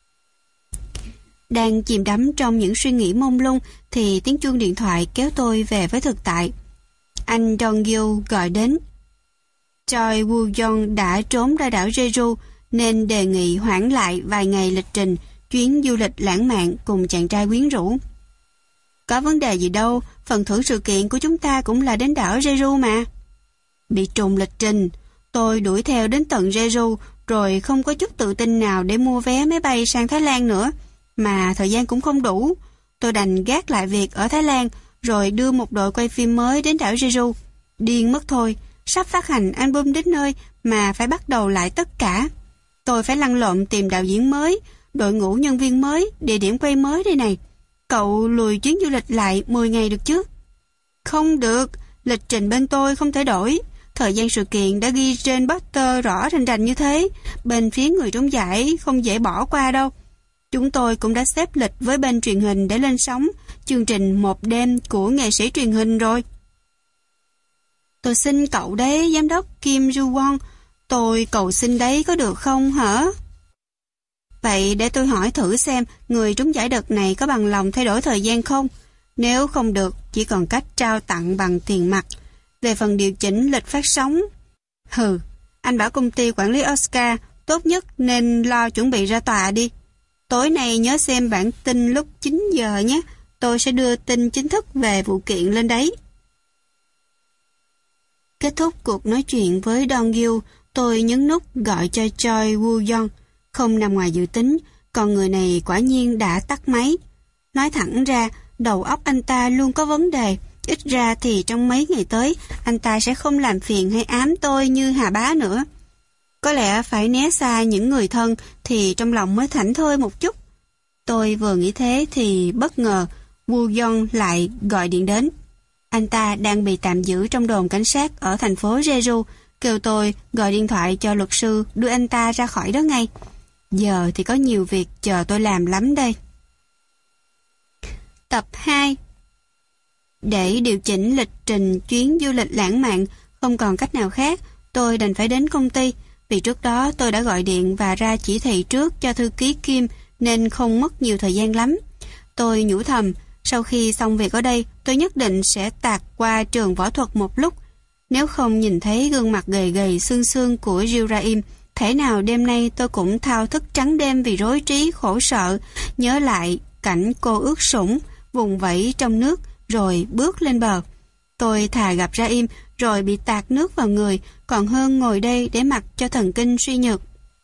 Đang chìm đắm trong những suy nghĩ mông lung thì tiếng chuông điện thoại kéo tôi về với thực tại. Anh Dong-gyu gọi đến. Choi Woo-young đã trốn ra đảo Jeju nên đề nghị hoãn lại vài ngày lịch trình chuyến du lịch lãng mạn cùng chàng trai quyến rũ. Có vấn đề gì đâu, phần thưởng sự kiện của chúng ta cũng là đến đảo Jeju mà. Bị trùng lịch trình, tôi đuổi theo đến tận Jeju rồi không có chút tự tin nào để mua vé máy bay sang Thái Lan nữa, mà thời gian cũng không đủ. Tôi đành gác lại việc ở Thái Lan rồi đưa một đội quay phim mới đến đảo Jeju. Điên mất thôi, sắp phát hành album đến nơi mà phải bắt đầu lại tất cả. Tôi phải lăn lộn tìm đạo diễn mới, đội ngũ nhân viên mới, địa điểm quay mới đây này. Cậu lùi chuyến du lịch lại mười ngày được chứ? Không được, lịch trình bên tôi không thể đổi. Thời gian sự kiện đã ghi trên poster rõ rành rành như thế, bên phía người trúng giải không dễ bỏ qua đâu. Chúng tôi cũng đã xếp lịch với bên truyền hình để lên sóng chương trình một đêm của nghệ sĩ truyền hình rồi. Tôi xin cậu đấy, giám đốc Kim Ju-won, tôi cầu xin đấy có được không hả? Vậy để tôi hỏi thử xem người trúng giải đợt này có bằng lòng thay đổi thời gian không? Nếu không được, chỉ còn cách trao tặng bằng tiền mặt. Về phần điều chỉnh lịch phát sóng, hừ, anh bảo công ty quản lý Oscar tốt nhất nên lo chuẩn bị ra tòa đi. Tối nay nhớ xem bản tin lúc chín giờ nhé, tôi sẽ đưa tin chính thức về vụ kiện lên đấy. Kết thúc cuộc nói chuyện với Dong-gyu, tôi nhấn nút gọi cho Choi Woo-young. Không nằm ngoài dự tính, con người này quả nhiên đã tắt máy. Nói thẳng ra, đầu óc anh ta luôn có vấn đề. Ít ra thì trong mấy ngày tới, anh ta sẽ không làm phiền hay ám tôi như Hà Bá nữa. Có lẽ phải né xa những người thân thì trong lòng mới thảnh thơi một chút. Tôi vừa nghĩ thế thì bất ngờ Woo Young lại gọi điện đến. Anh ta đang bị tạm giữ trong đồn cảnh sát ở thành phố Jeju, kêu tôi gọi điện thoại cho luật sư đưa anh ta ra khỏi đó ngay. Giờ thì có nhiều việc chờ tôi làm lắm đây. Tập hai. Để điều chỉnh lịch trình chuyến du lịch lãng mạn, không còn cách nào khác, tôi đành phải đến công ty. Vì trước đó tôi đã gọi điện và ra chỉ thị trước cho thư ký Kim nên không mất nhiều thời gian lắm. Tôi nhủ thầm, sau khi xong việc ở đây, tôi nhất định sẽ tạt qua trường võ thuật một lúc. Nếu không nhìn thấy gương mặt gầy gầy xương xương của Jill Ra Im, thể nào đêm nay tôi cũng thao thức trắng đêm vì rối trí, khổ sợ, nhớ lại cảnh cô ướt sũng, vùng vẫy trong nước rồi bước lên bờ. Tôi thà gặp Ra Im rồi bị tạt nước vào người, còn hơn ngồi đây để mặc cho thần kinh suy nhược.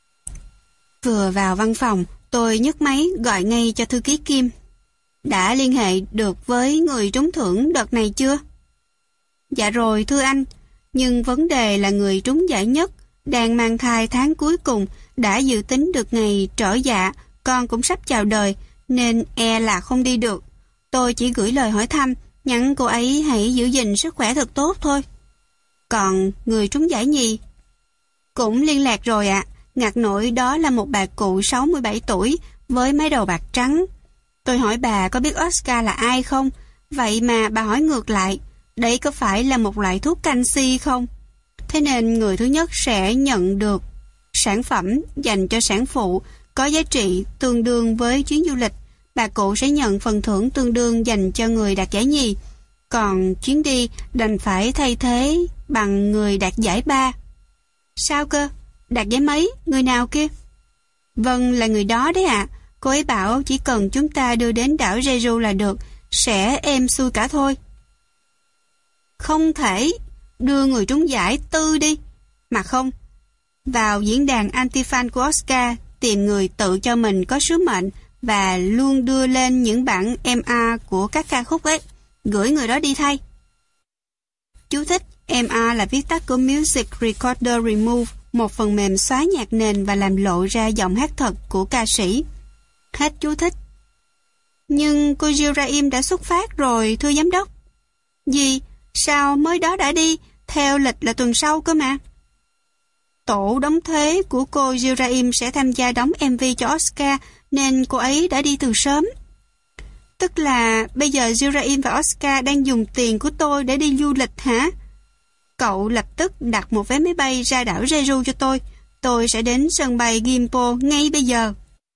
Vừa vào văn phòng, tôi nhấc máy gọi ngay cho thư ký Kim. Đã liên hệ được với người trúng thưởng đợt này chưa? Dạ rồi thưa anh, nhưng vấn đề là người trúng giải nhất đang mang thai tháng cuối cùng, đã dự tính được ngày trở dạ, con cũng sắp chào đời, nên e là không đi được. Tôi chỉ gửi lời hỏi thăm, nhắn cô ấy hãy giữ gìn sức khỏe thật tốt thôi. Còn người trúng giải nhì? Cũng liên lạc rồi ạ, à. Ngặt nổi đó là một bà cụ sáu mươi bảy tuổi với mái đầu bạc trắng. Tôi hỏi bà có biết Oscar là ai không? Vậy mà bà hỏi ngược lại, đấy có phải là một loại thuốc canxi không? Thế nên người thứ nhất sẽ nhận được sản phẩm dành cho sản phụ có giá trị tương đương với chuyến du lịch. Bà cụ sẽ nhận phần thưởng tương đương dành cho người đạt giải nhì. Còn chuyến đi đành phải thay thế bằng người đạt giải ba. Sao cơ? Đạt giải mấy? Người nào kia? Vâng, là người đó đấy ạ. À. Cô ấy bảo chỉ cần chúng ta đưa đến đảo Jeju là được, sẽ êm xuôi cả thôi. Không thể, đưa người trúng giải tư đi. Mà không, vào diễn đàn anti-fan của Oscar, tìm người tự cho mình có sứ mệnh và luôn đưa lên những bản em a của các ca khúc ấy, gửi người đó đi thay. Chú thích: em rờ là viết tắt của Music Recorder Remove, một phần mềm xóa nhạc nền và làm lộ ra giọng hát thật của ca sĩ. Hết chú thích. Nhưng cô Jill Rahim đã xuất phát rồi, thưa giám đốc. Gì? Sao mới đó đã đi? Theo lịch là tuần sau cơ mà. Tổ đóng thế của cô Jill Rahim sẽ tham gia đóng em vê cho Oscar, nên cô ấy đã đi từ sớm. Tức là bây giờ Jill Rahim và Oscar đang dùng tiền của tôi để đi du lịch hả? Cậu lập tức đặt một vé máy bay ra đảo Jeju cho tôi. Tôi sẽ đến sân bay Gimpo ngay bây giờ.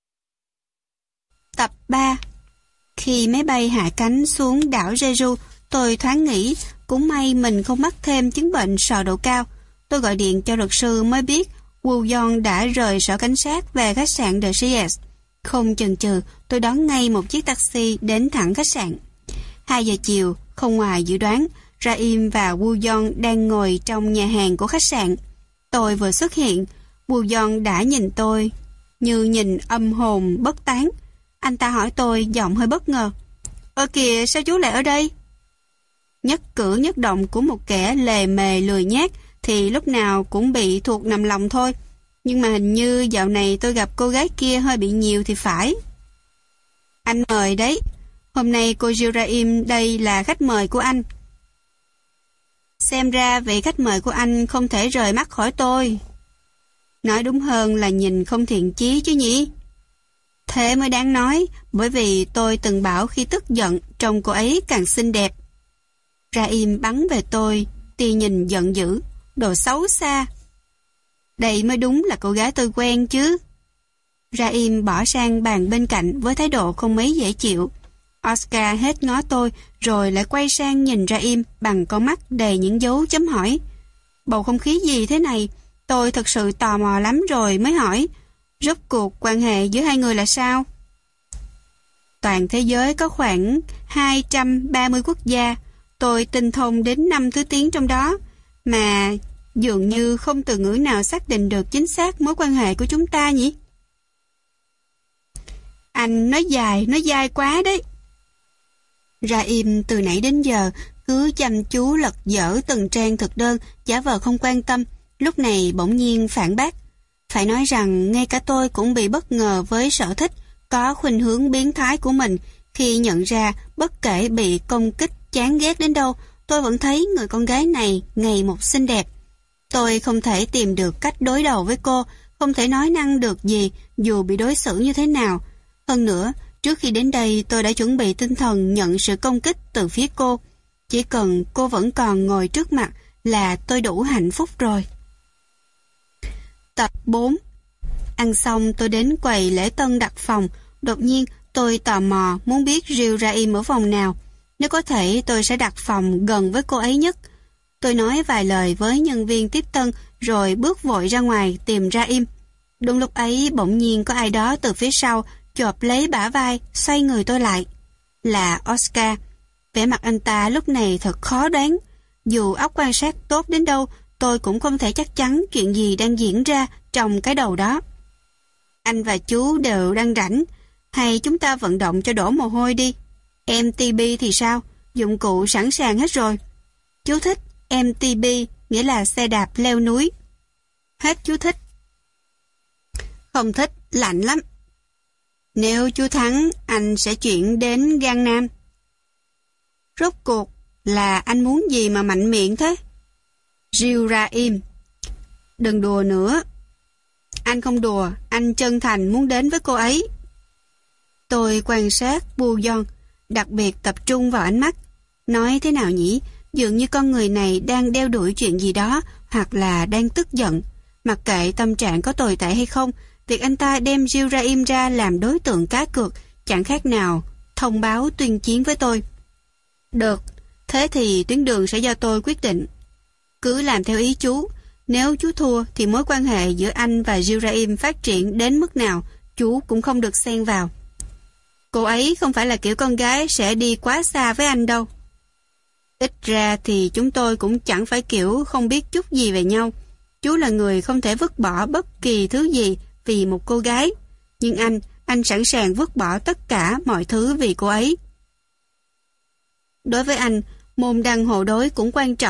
Tập ba. Khi máy bay hạ cánh xuống đảo Jeju, tôi thoáng nghĩ, cũng may mình không mắc thêm chứng bệnh sờ độ cao. Tôi gọi điện cho luật sư mới biết Woo Yeon đã rời sở cảnh sát về khách sạn The Seas. Không chần chừ, tôi đón ngay một chiếc taxi đến thẳng khách sạn. Hai giờ chiều, không ngoài dự đoán, Rahim và Woo Yeon đang ngồi trong nhà hàng của khách sạn. Tôi vừa xuất hiện, Woo Yeon đã nhìn tôi như nhìn âm hồn bất tán. Anh ta hỏi tôi giọng hơi bất ngờ. Ơ kìa, sao chú lại ở đây? Nhất cử nhất động của một kẻ lề mề lười nhác thì lúc nào cũng bị thuộc nằm lòng thôi. Nhưng mà hình như dạo này tôi gặp cô gái kia hơi bị nhiều thì phải. Anh mời đấy. Hôm nay cô Jill Rahim đây là khách mời của anh. Xem ra vị khách mời của anh không thể rời mắt khỏi tôi. Nói đúng hơn là nhìn không thiện chí chứ nhỉ? Thế mới đáng nói, bởi vì tôi từng bảo khi tức giận trông cô ấy càng xinh đẹp. Rahim bắn về tôi, tia nhìn giận dữ, đồ xấu xa. Đây mới đúng là cô gái tôi quen chứ. Rahim bỏ sang bàn bên cạnh với thái độ không mấy dễ chịu. Oscar hết ngó tôi rồi lại quay sang nhìn Rahim bằng con mắt đầy những dấu chấm hỏi. Bầu không khí gì thế này? Tôi thật sự tò mò lắm rồi mới hỏi. Rốt cuộc quan hệ giữa hai người là sao? Toàn thế giới có khoảng hai trăm ba mươi quốc gia. Tôi tinh thông đến năm thứ tiếng trong đó, mà dường như không từ ngữ nào xác định được chính xác mối quan hệ của chúng ta nhỉ? Anh nói dài, nói dài quá đấy. Rahim từ nãy đến giờ cứ chăm chú lật dở từng trang thực đơn, giả vờ không quan tâm, lúc này bỗng nhiên phản bác. Phải nói rằng ngay cả tôi cũng bị bất ngờ với sở thích có khuynh hướng biến thái của mình khi nhận ra bất kể bị công kích chán ghét đến đâu, tôi vẫn thấy người con gái này ngày một xinh đẹp. Tôi không thể tìm được cách đối đầu với cô, không thể nói năng được gì dù bị đối xử như thế nào. Hơn nữa, trước khi đến đây tôi đã chuẩn bị tinh thần nhận sự công kích từ phía cô. Chỉ cần cô vẫn còn ngồi trước mặt là tôi đủ hạnh phúc rồi. Tập bốn. Ăn xong tôi đến quầy lễ tân đặt phòng. Đột nhiên tôi tò mò muốn biết Jill Rahim ở phòng nào. Nếu có thể tôi sẽ đặt phòng gần với cô ấy nhất. Tôi nói vài lời với nhân viên tiếp tân rồi bước vội ra ngoài tìm Rahim. Đúng lúc ấy bỗng nhiên có ai đó từ phía sau chộp lấy bả vai, xoay người tôi lại. Là Oscar. Vẻ mặt anh ta lúc này thật khó đoán. Dù óc quan sát tốt đến đâu, tôi cũng không thể chắc chắn chuyện gì đang diễn ra trong cái đầu đó. Anh và chú đều đang rảnh, hay chúng ta vận động cho đổ mồ hôi đi. em tê bê thì sao? Dụng cụ sẵn sàng hết rồi. Chú thích em tê bê nghĩa là xe đạp leo núi. Hết chú thích. Không thích, lạnh lắm. Nếu chú thắng, anh sẽ chuyển đến Gangnam. Rốt cuộc là anh muốn gì mà mạnh miệng thế? Jill Rahim. Đừng đùa nữa. Anh không đùa, anh chân thành muốn đến với cô ấy. Tôi quan sát Woo Yeon, đặc biệt tập trung vào ánh mắt. Nói thế nào nhỉ? Dường như con người này đang đeo đuổi chuyện gì đó, hoặc là đang tức giận. Mặc kệ tâm trạng có tồi tệ hay không, việc anh ta đem Jill Rahim ra làm đối tượng cá cược chẳng khác nào thông báo tuyên chiến với tôi. Được, thế thì tuyến đường sẽ do tôi quyết định. Cứ làm theo ý chú. Nếu chú thua thì mối quan hệ giữa anh và Jill Rahim phát triển đến mức nào, chú cũng không được xen vào. Cô ấy không phải là kiểu con gái sẽ đi quá xa với anh đâu. Ít ra thì chúng tôi cũng chẳng phải kiểu không biết chút gì về nhau. Chú là người không thể vứt bỏ bất kỳ thứ gì vì một cô gái. Nhưng anh, anh sẵn sàng vứt bỏ tất cả mọi thứ vì cô ấy. Đối với anh, môn đăng hộ đối cũng quan trọng.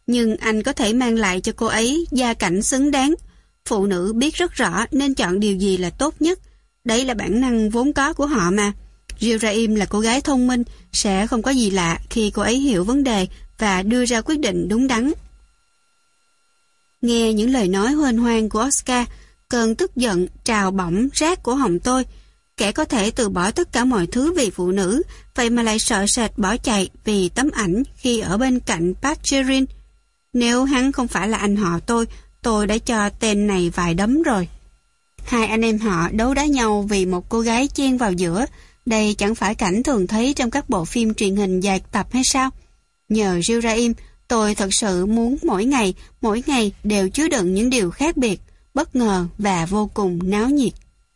Nhưng anh có thể mang lại cho cô ấy gia cảnh xứng đáng. Phụ nữ biết rất rõ nên chọn điều gì là tốt nhất. Đấy là bản năng vốn có của họ mà. Jiraim là cô gái thông minh, sẽ không có gì lạ khi cô ấy hiểu vấn đề và đưa ra quyết định đúng đắn. Nghe những lời nói huênh hoang của Oscar, cơn tức giận trào bỏng rát của họng tôi. Kẻ có thể từ bỏ tất cả mọi thứ vì phụ nữ, vậy mà lại sợ sệt bỏ chạy vì tấm ảnh khi ở bên cạnh Park Jae-rin. Nếu hắn không phải là anh họ tôi, tôi đã cho tên này vài đấm rồi. Hai anh em họ đấu đá nhau vì một cô gái chen vào giữa. Đây chẳng phải cảnh thường thấy trong các bộ phim truyền hình dài tập hay sao? Nhờ Jiraim, tôi thật sự muốn mỗi ngày, mỗi ngày đều chứa đựng những điều khác biệt, bất ngờ và vô cùng náo nhiệt.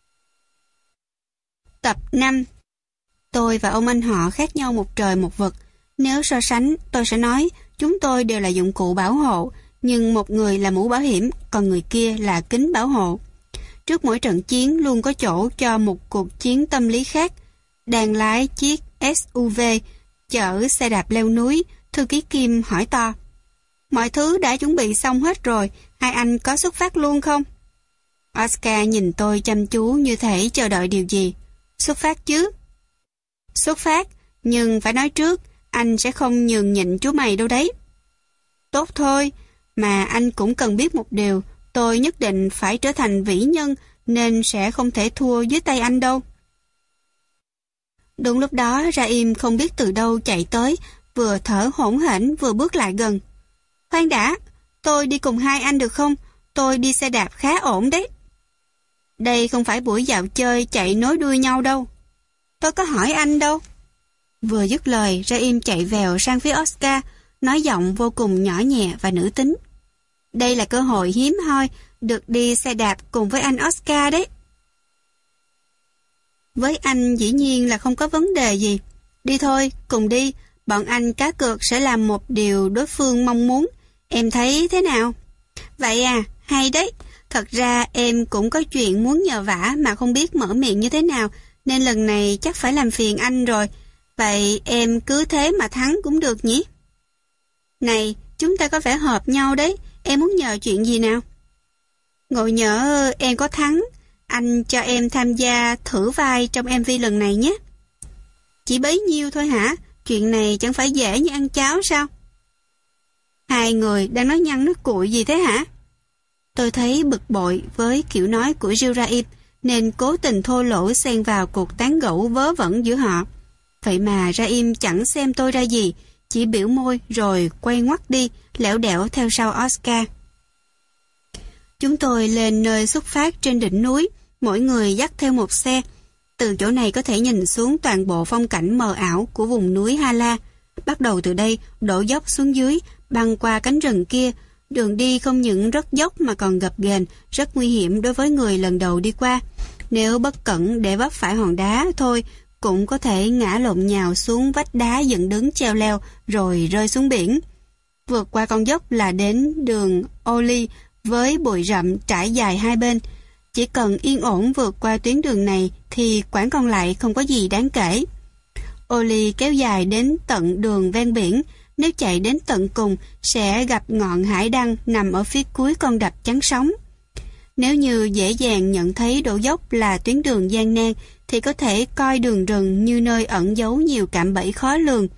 Tập năm. Tôi và ông anh họ khác nhau một trời một vực. Nếu so sánh, tôi sẽ nói chúng tôi đều là dụng cụ bảo hộ, nhưng một người là mũ bảo hiểm, còn người kia là kính bảo hộ. Trước mỗi trận chiến luôn có chỗ cho một cuộc chiến tâm lý khác. Đang lái chiếc ét u vê chở xe đạp leo núi, thư ký Kim hỏi to: mọi thứ đã chuẩn bị xong hết rồi, hai anh có xuất phát luôn không? Oscar nhìn tôi chăm chú như thể chờ đợi điều gì. Xuất phát chứ? Xuất phát, nhưng phải nói trước, anh sẽ không nhường nhịn chú mày đâu đấy. Tốt thôi, mà anh cũng cần biết một điều, tôi nhất định phải trở thành vĩ nhân nên sẽ không thể thua dưới tay anh đâu. Đúng lúc đó, Raim không biết từ đâu chạy tới, vừa thở hổn hển vừa bước lại gần. Khoan đã, tôi đi cùng hai anh được không? Tôi đi xe đạp khá ổn đấy. Đây không phải buổi dạo chơi chạy nối đuôi nhau đâu. Tôi có hỏi anh đâu. Vừa dứt lời, Raim chạy vèo sang phía Oscar, nói giọng vô cùng nhỏ nhẹ và nữ tính. Đây là cơ hội hiếm hoi được đi xe đạp cùng với anh Oscar đấy. Với anh dĩ nhiên là không có vấn đề gì. Đi thôi, cùng đi, bọn anh cá cược sẽ làm một điều đối phương mong muốn. Em thấy thế nào? Vậy à, hay đấy. Thật ra em cũng có chuyện muốn nhờ vả mà không biết mở miệng như thế nào, nên lần này chắc phải làm phiền anh rồi. Vậy em cứ thế mà thắng cũng được nhỉ? Này, chúng ta có vẻ hợp nhau đấy. Em muốn nhờ chuyện gì nào? Ngộ nhỡ em có thắng, anh cho em tham gia thử vai trong em vê lần này nhé. Chỉ bấy nhiêu thôi hả? Chuyện này chẳng phải dễ như ăn cháo sao? Hai người đang nói nhăng nói cuội gì thế hả? Tôi thấy bực bội với kiểu nói của Jiraim nên cố tình thô lỗ xen vào cuộc tán gẫu vớ vẩn giữa họ. Vậy mà Raim chẳng xem tôi ra gì, chỉ biểu môi rồi quay ngoắt đi, lẻo đẻo theo sau Oscar. Chúng tôi lên nơi xuất phát trên đỉnh núi, mỗi người dắt theo một xe. Từ chỗ này có thể nhìn xuống toàn bộ phong cảnh mờ ảo của vùng núi Hala. Bắt đầu từ đây, đổ dốc xuống dưới, băng qua cánh rừng kia. Đường đi không những rất dốc mà còn gập ghềnh, rất nguy hiểm đối với người lần đầu đi qua. Nếu bất cẩn để vấp phải hòn đá thôi, cũng có thể ngã lộn nhào xuống vách đá dựng đứng treo leo rồi rơi xuống biển. Vượt qua con dốc là đến đường Oli với bụi rậm trải dài hai bên. Chỉ cần yên ổn vượt qua tuyến đường này thì quãng còn lại không có gì đáng kể. Oli kéo dài đến tận đường ven biển. Nếu chạy đến tận cùng sẽ gặp ngọn hải đăng nằm ở phía cuối con đập chắn sóng. Nếu như dễ dàng nhận thấy độ dốc là tuyến đường gian nan thì có thể coi đường rừng như nơi ẩn giấu nhiều cạm bẫy khó lường.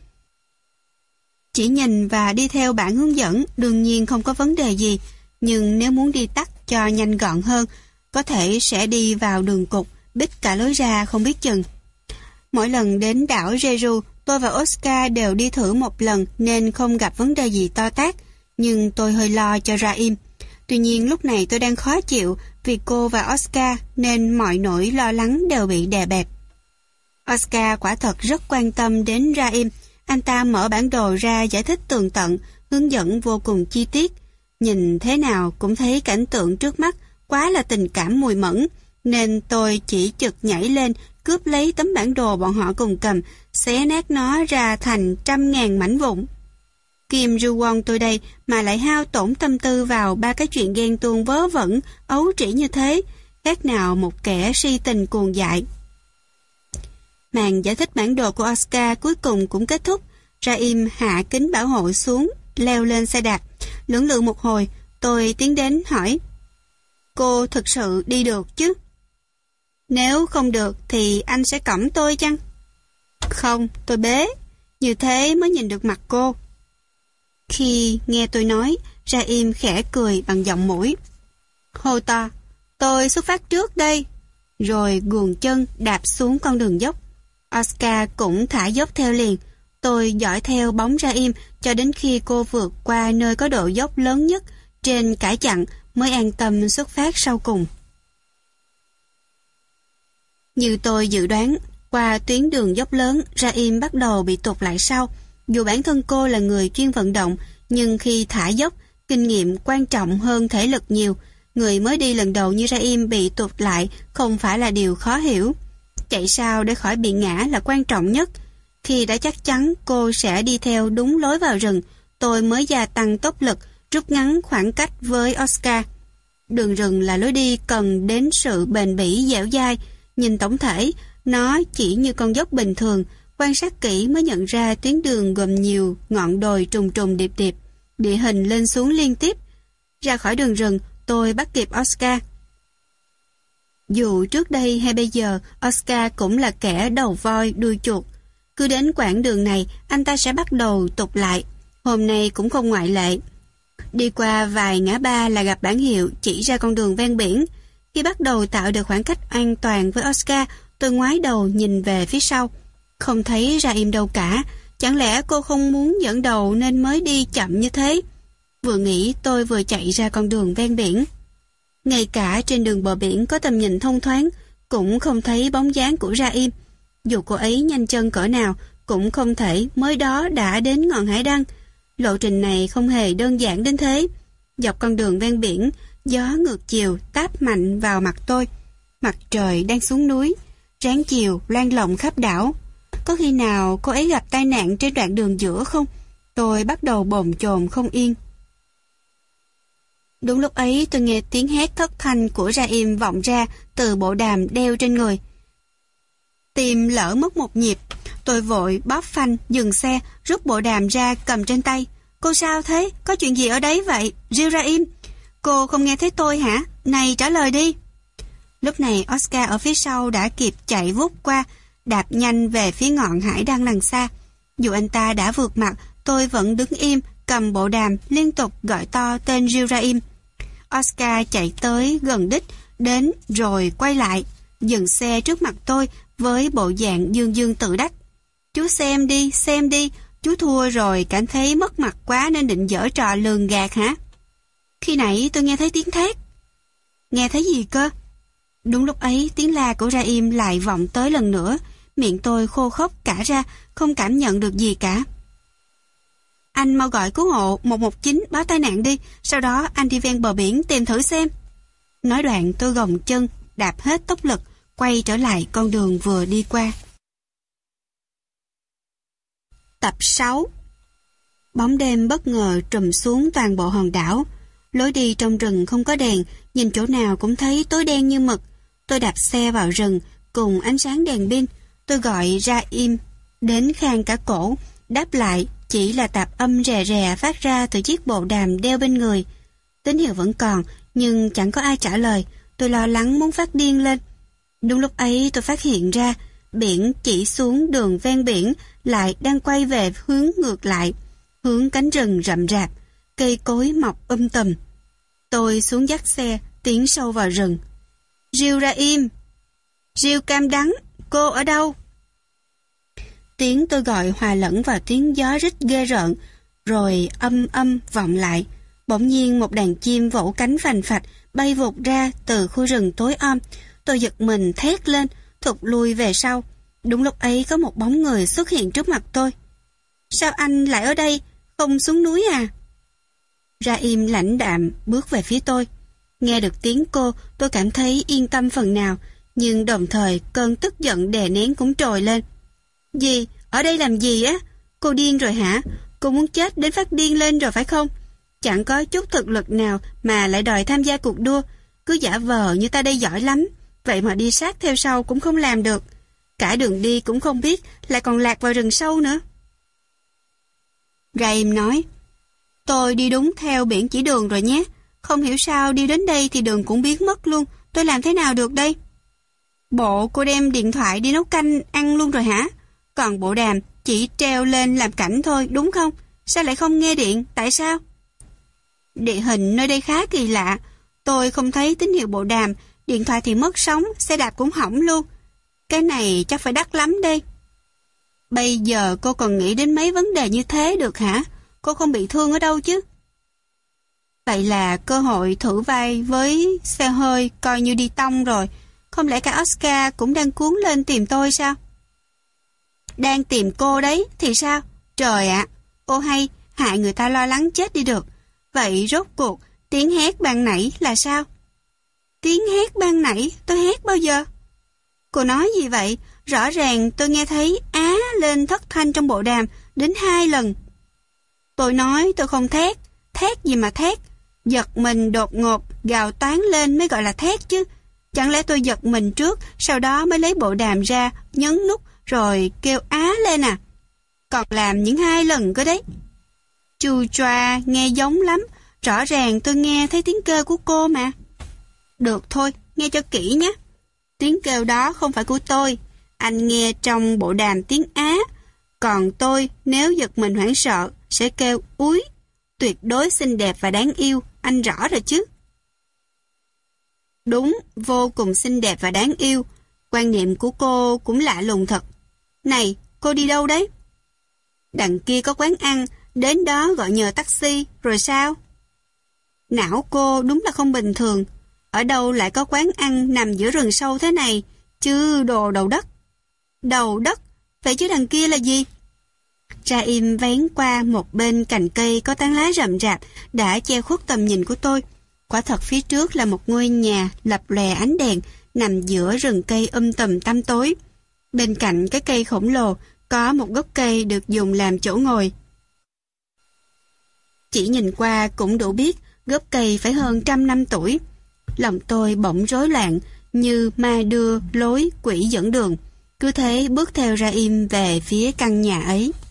Chỉ nhìn và đi theo bản hướng dẫn đương nhiên không có vấn đề gì, nhưng nếu muốn đi tắt cho nhanh gọn hơn, có thể sẽ đi vào đường cụt, bít cả lối ra không biết chừng. Mỗi lần đến đảo Jeju, tôi và Oscar đều đi thử một lần nên không gặp vấn đề gì to tát, nhưng tôi hơi lo cho Raim. Tuy nhiên lúc này tôi đang khó chịu vì cô và Oscar nên mọi nỗi lo lắng đều bị đè bẹp. Oscar quả thật rất quan tâm đến Raim. Anh ta mở bản đồ ra giải thích tường tận, hướng dẫn vô cùng chi tiết. Nhìn thế nào cũng thấy cảnh tượng trước mắt quá là tình cảm mùi mẫn, nên tôi chỉ chực nhảy lên, cướp lấy tấm bản đồ bọn họ cùng cầm, xé nát nó ra thành trăm ngàn mảnh vụn. Kim Ju-won tôi đây mà lại hao tổn tâm tư vào ba cái chuyện ghen tuông vớ vẩn, ấu trĩ như thế, khác nào một kẻ si tình cuồng dại. Màn giải thích bản đồ của Oscar cuối cùng cũng kết thúc. Raim hạ kính bảo hộ xuống, leo lên xe đạp. Lưỡng lự một hồi, tôi tiến đến hỏi, cô thực sự đi được chứ? Nếu không được thì anh sẽ cõng tôi chăng? Không, tôi bế, như thế mới nhìn được mặt cô. Khi nghe tôi nói, Raim khẽ cười bằng giọng mũi. Hô to, tôi xuất phát trước đây. Rồi guồng chân đạp xuống con đường dốc. Oscar cũng thả dốc theo liền. Tôi dõi theo bóng Raim cho đến khi cô vượt qua nơi có độ dốc lớn nhất trên cả chặng mới an tâm xuất phát sau cùng. Như tôi dự đoán, qua tuyến đường dốc lớn, Raim bắt đầu bị tụt lại sau. Dù bản thân cô là người chuyên vận động, nhưng khi thả dốc, kinh nghiệm quan trọng hơn thể lực nhiều. Người mới đi lần đầu như Raim bị tụt lại không phải là điều khó hiểu. Chạy sao để khỏi bị ngã là quan trọng nhất. Khi đã chắc chắn cô sẽ đi theo đúng lối vào rừng, tôi mới gia tăng tốc lực, rút ngắn khoảng cách với Oscar. Đường rừng là lối đi cần đến sự bền bỉ dẻo dai. Nhìn tổng thể, nó chỉ như con dốc bình thường. Quan sát kỹ mới nhận ra tuyến đường gồm nhiều ngọn đồi trùng trùng điệp điệp, địa hình lên xuống liên tiếp. Ra khỏi đường rừng, tôi bắt kịp Oscar. Dù trước đây hay bây giờ, Oscar cũng là kẻ đầu voi đuôi chuột. Cứ đến quãng đường này, anh ta sẽ bắt đầu tụt lại. Hôm nay cũng không ngoại lệ. Đi qua vài ngã ba là gặp bảng hiệu chỉ ra con đường ven biển. Khi bắt đầu tạo được khoảng cách an toàn với Oscar, tôi ngoái đầu nhìn về phía sau. Không thấy Raim đâu cả. Chẳng lẽ cô không muốn dẫn đầu nên mới đi chậm như thế? Vừa nghĩ tôi vừa chạy ra con đường ven biển. Ngay cả trên đường bờ biển có tầm nhìn thông thoáng, cũng không thấy bóng dáng của Raim. Dù cô ấy nhanh chân cỡ nào, cũng không thể mới đó đã đến ngọn hải đăng. Lộ trình này không hề đơn giản đến thế. Dọc con đường ven biển, gió ngược chiều táp mạnh vào mặt tôi. Mặt trời đang xuống núi, ráng chiều loang lộng khắp đảo. Có khi nào cô ấy gặp tai nạn trên đoạn đường giữa không? Tôi bắt đầu bồn chồn không yên. Đúng lúc ấy tôi nghe tiếng hét thất thanh của Raim vọng ra từ bộ đàm đeo trên người. Tim lỡ mất một nhịp, tôi vội bóp phanh, dừng xe, rút bộ đàm ra cầm trên tay. Cô sao thế? Có chuyện gì ở đấy vậy? Jill Raim, cô không nghe thấy tôi hả? Này trả lời đi. Lúc này Oscar ở phía sau đã kịp chạy vút qua, đạp nhanh về phía ngọn hải đăng đằng xa. Dù anh ta đã vượt mặt, tôi vẫn đứng im, cầm bộ đàm, liên tục gọi to tên Jill Raim. Oscar chạy tới gần đích, đến rồi quay lại, dừng xe trước mặt tôi với bộ dạng dương dương tự đắc. Chú xem đi, xem đi, chú thua rồi cảm thấy mất mặt quá nên định giở trò lường gạt hả? Khi nãy tôi nghe thấy tiếng thét. Nghe thấy gì cơ? Đúng lúc ấy tiếng la của Raim lại vọng tới lần nữa. Miệng tôi khô khốc cả ra, không cảm nhận được gì cả. Anh mau gọi cứu hộ một một chín báo tai nạn đi, sau đó anh đi ven bờ biển tìm thử xem. Nói đoạn tôi gồng chân, đạp hết tốc lực, quay trở lại con đường vừa đi qua. Tập sáu. Bóng đêm bất ngờ trùm xuống toàn bộ hòn đảo. Lối đi trong rừng không có đèn, nhìn chỗ nào cũng thấy tối đen như mực. Tôi đạp xe vào rừng cùng ánh sáng đèn pin. Tôi gọi Raim đến khang cả cổ, đáp lại chỉ là tạp âm rè rè phát ra từ chiếc bộ đàm đeo bên người. Tín hiệu vẫn còn, nhưng chẳng có ai trả lời. Tôi lo lắng muốn phát điên lên. Đúng lúc ấy tôi phát hiện ra, biển chỉ xuống đường ven biển lại đang quay về hướng ngược lại, hướng cánh rừng rậm rạp, cây cối mọc um tùm. Tôi xuống dắt xe, tiến sâu vào rừng. Jill Raim! Jill cam đắng! Cô ở đâu? Tiếng tôi gọi hòa lẫn vào tiếng gió rít ghê rợn, rồi âm âm vọng lại. Bỗng nhiên một đàn chim vỗ cánh phành phạch bay vụt ra từ khu rừng tối om. Tôi giật mình thét lên, thụt lui về sau. Đúng lúc ấy có một bóng người xuất hiện trước mặt tôi. Sao anh lại ở đây, không xuống núi à? Raim lãnh đạm bước về phía tôi. Nghe được tiếng cô, tôi cảm thấy yên tâm phần nào, nhưng đồng thời cơn tức giận đè nén cũng trồi lên. Gì? Ở đây làm gì á? Cô điên rồi hả? Cô muốn chết đến phát điên lên rồi phải không? Chẳng có chút thực lực nào mà lại đòi tham gia cuộc đua. Cứ giả vờ như ta đây giỏi lắm, vậy mà đi sát theo sau cũng không làm được. Cả đường đi cũng không biết, lại còn lạc vào rừng sâu nữa. Raim nói, Tôi đi đúng theo biển chỉ đường rồi nhé. Không hiểu sao đi đến đây thì đường cũng biến mất luôn. Tôi làm thế nào được đây? Bộ cô đem điện thoại đi nấu canh ăn luôn rồi hả? Còn bộ đàm chỉ treo lên làm cảnh thôi, đúng không? Sao lại không nghe điện? Tại sao? Địa hình nơi đây khá kỳ lạ. Tôi không thấy tín hiệu bộ đàm, điện thoại thì mất sóng, xe đạp cũng hỏng luôn. Cái này chắc phải đắt lắm đây. Bây giờ cô còn nghĩ đến mấy vấn đề như thế được hả? Cô không bị thương ở đâu chứ? Vậy là cơ hội thử vai với xe hơi coi như đi tong rồi. Không lẽ cả Oscar cũng đang cuốn lên tìm tôi sao? Đang tìm cô đấy, thì sao? Trời ạ, ô hay, hại người ta lo lắng chết đi được. Vậy rốt cuộc, tiếng hét ban nãy là sao? Tiếng hét ban nãy, tôi hét bao giờ? Cô nói gì vậy? Rõ ràng tôi nghe thấy á lên thất thanh trong bộ đàm đến hai lần. Tôi nói tôi không thét, thét gì mà thét? Giật mình đột ngột, gào toáng lên mới gọi là thét chứ. Chẳng lẽ tôi giật mình trước, sau đó mới lấy bộ đàm ra, nhấn nút, rồi kêu á lên à? Còn làm những hai lần cơ đấy. Chu choa, nghe giống lắm. Rõ ràng tôi nghe thấy tiếng kêu của cô mà. Được thôi, nghe cho kỹ nhé. Tiếng kêu đó không phải của tôi. Anh nghe trong bộ đàm tiếng Á. Còn tôi, nếu giật mình hoảng sợ, sẽ kêu úi. Tuyệt đối xinh đẹp và đáng yêu, anh rõ rồi chứ. Đúng, vô cùng xinh đẹp và đáng yêu. Quan niệm của cô cũng lạ lùng thật. Này, cô đi đâu đấy? Đằng kia có quán ăn, đến đó gọi nhờ taxi, rồi sao? Não cô đúng là không bình thường. Ở đâu lại có quán ăn nằm giữa rừng sâu thế này, chứ đồ đầu đất. Đầu đất? Vậy chứ đằng kia là gì? Raim vén qua một bên cành cây có tán lá rậm rạp đã che khuất tầm nhìn của tôi. Quả thật phía trước là một ngôi nhà lập lòe ánh đèn nằm giữa rừng cây um tùm tăm tối. Bên cạnh cái cây khổng lồ có một gốc cây được dùng làm chỗ ngồi. Chỉ nhìn qua cũng đủ biết gốc cây phải hơn trăm năm tuổi. Lòng tôi bỗng rối loạn như ma đưa lối quỷ dẫn đường. Cứ thế bước theo Raim về phía căn nhà ấy.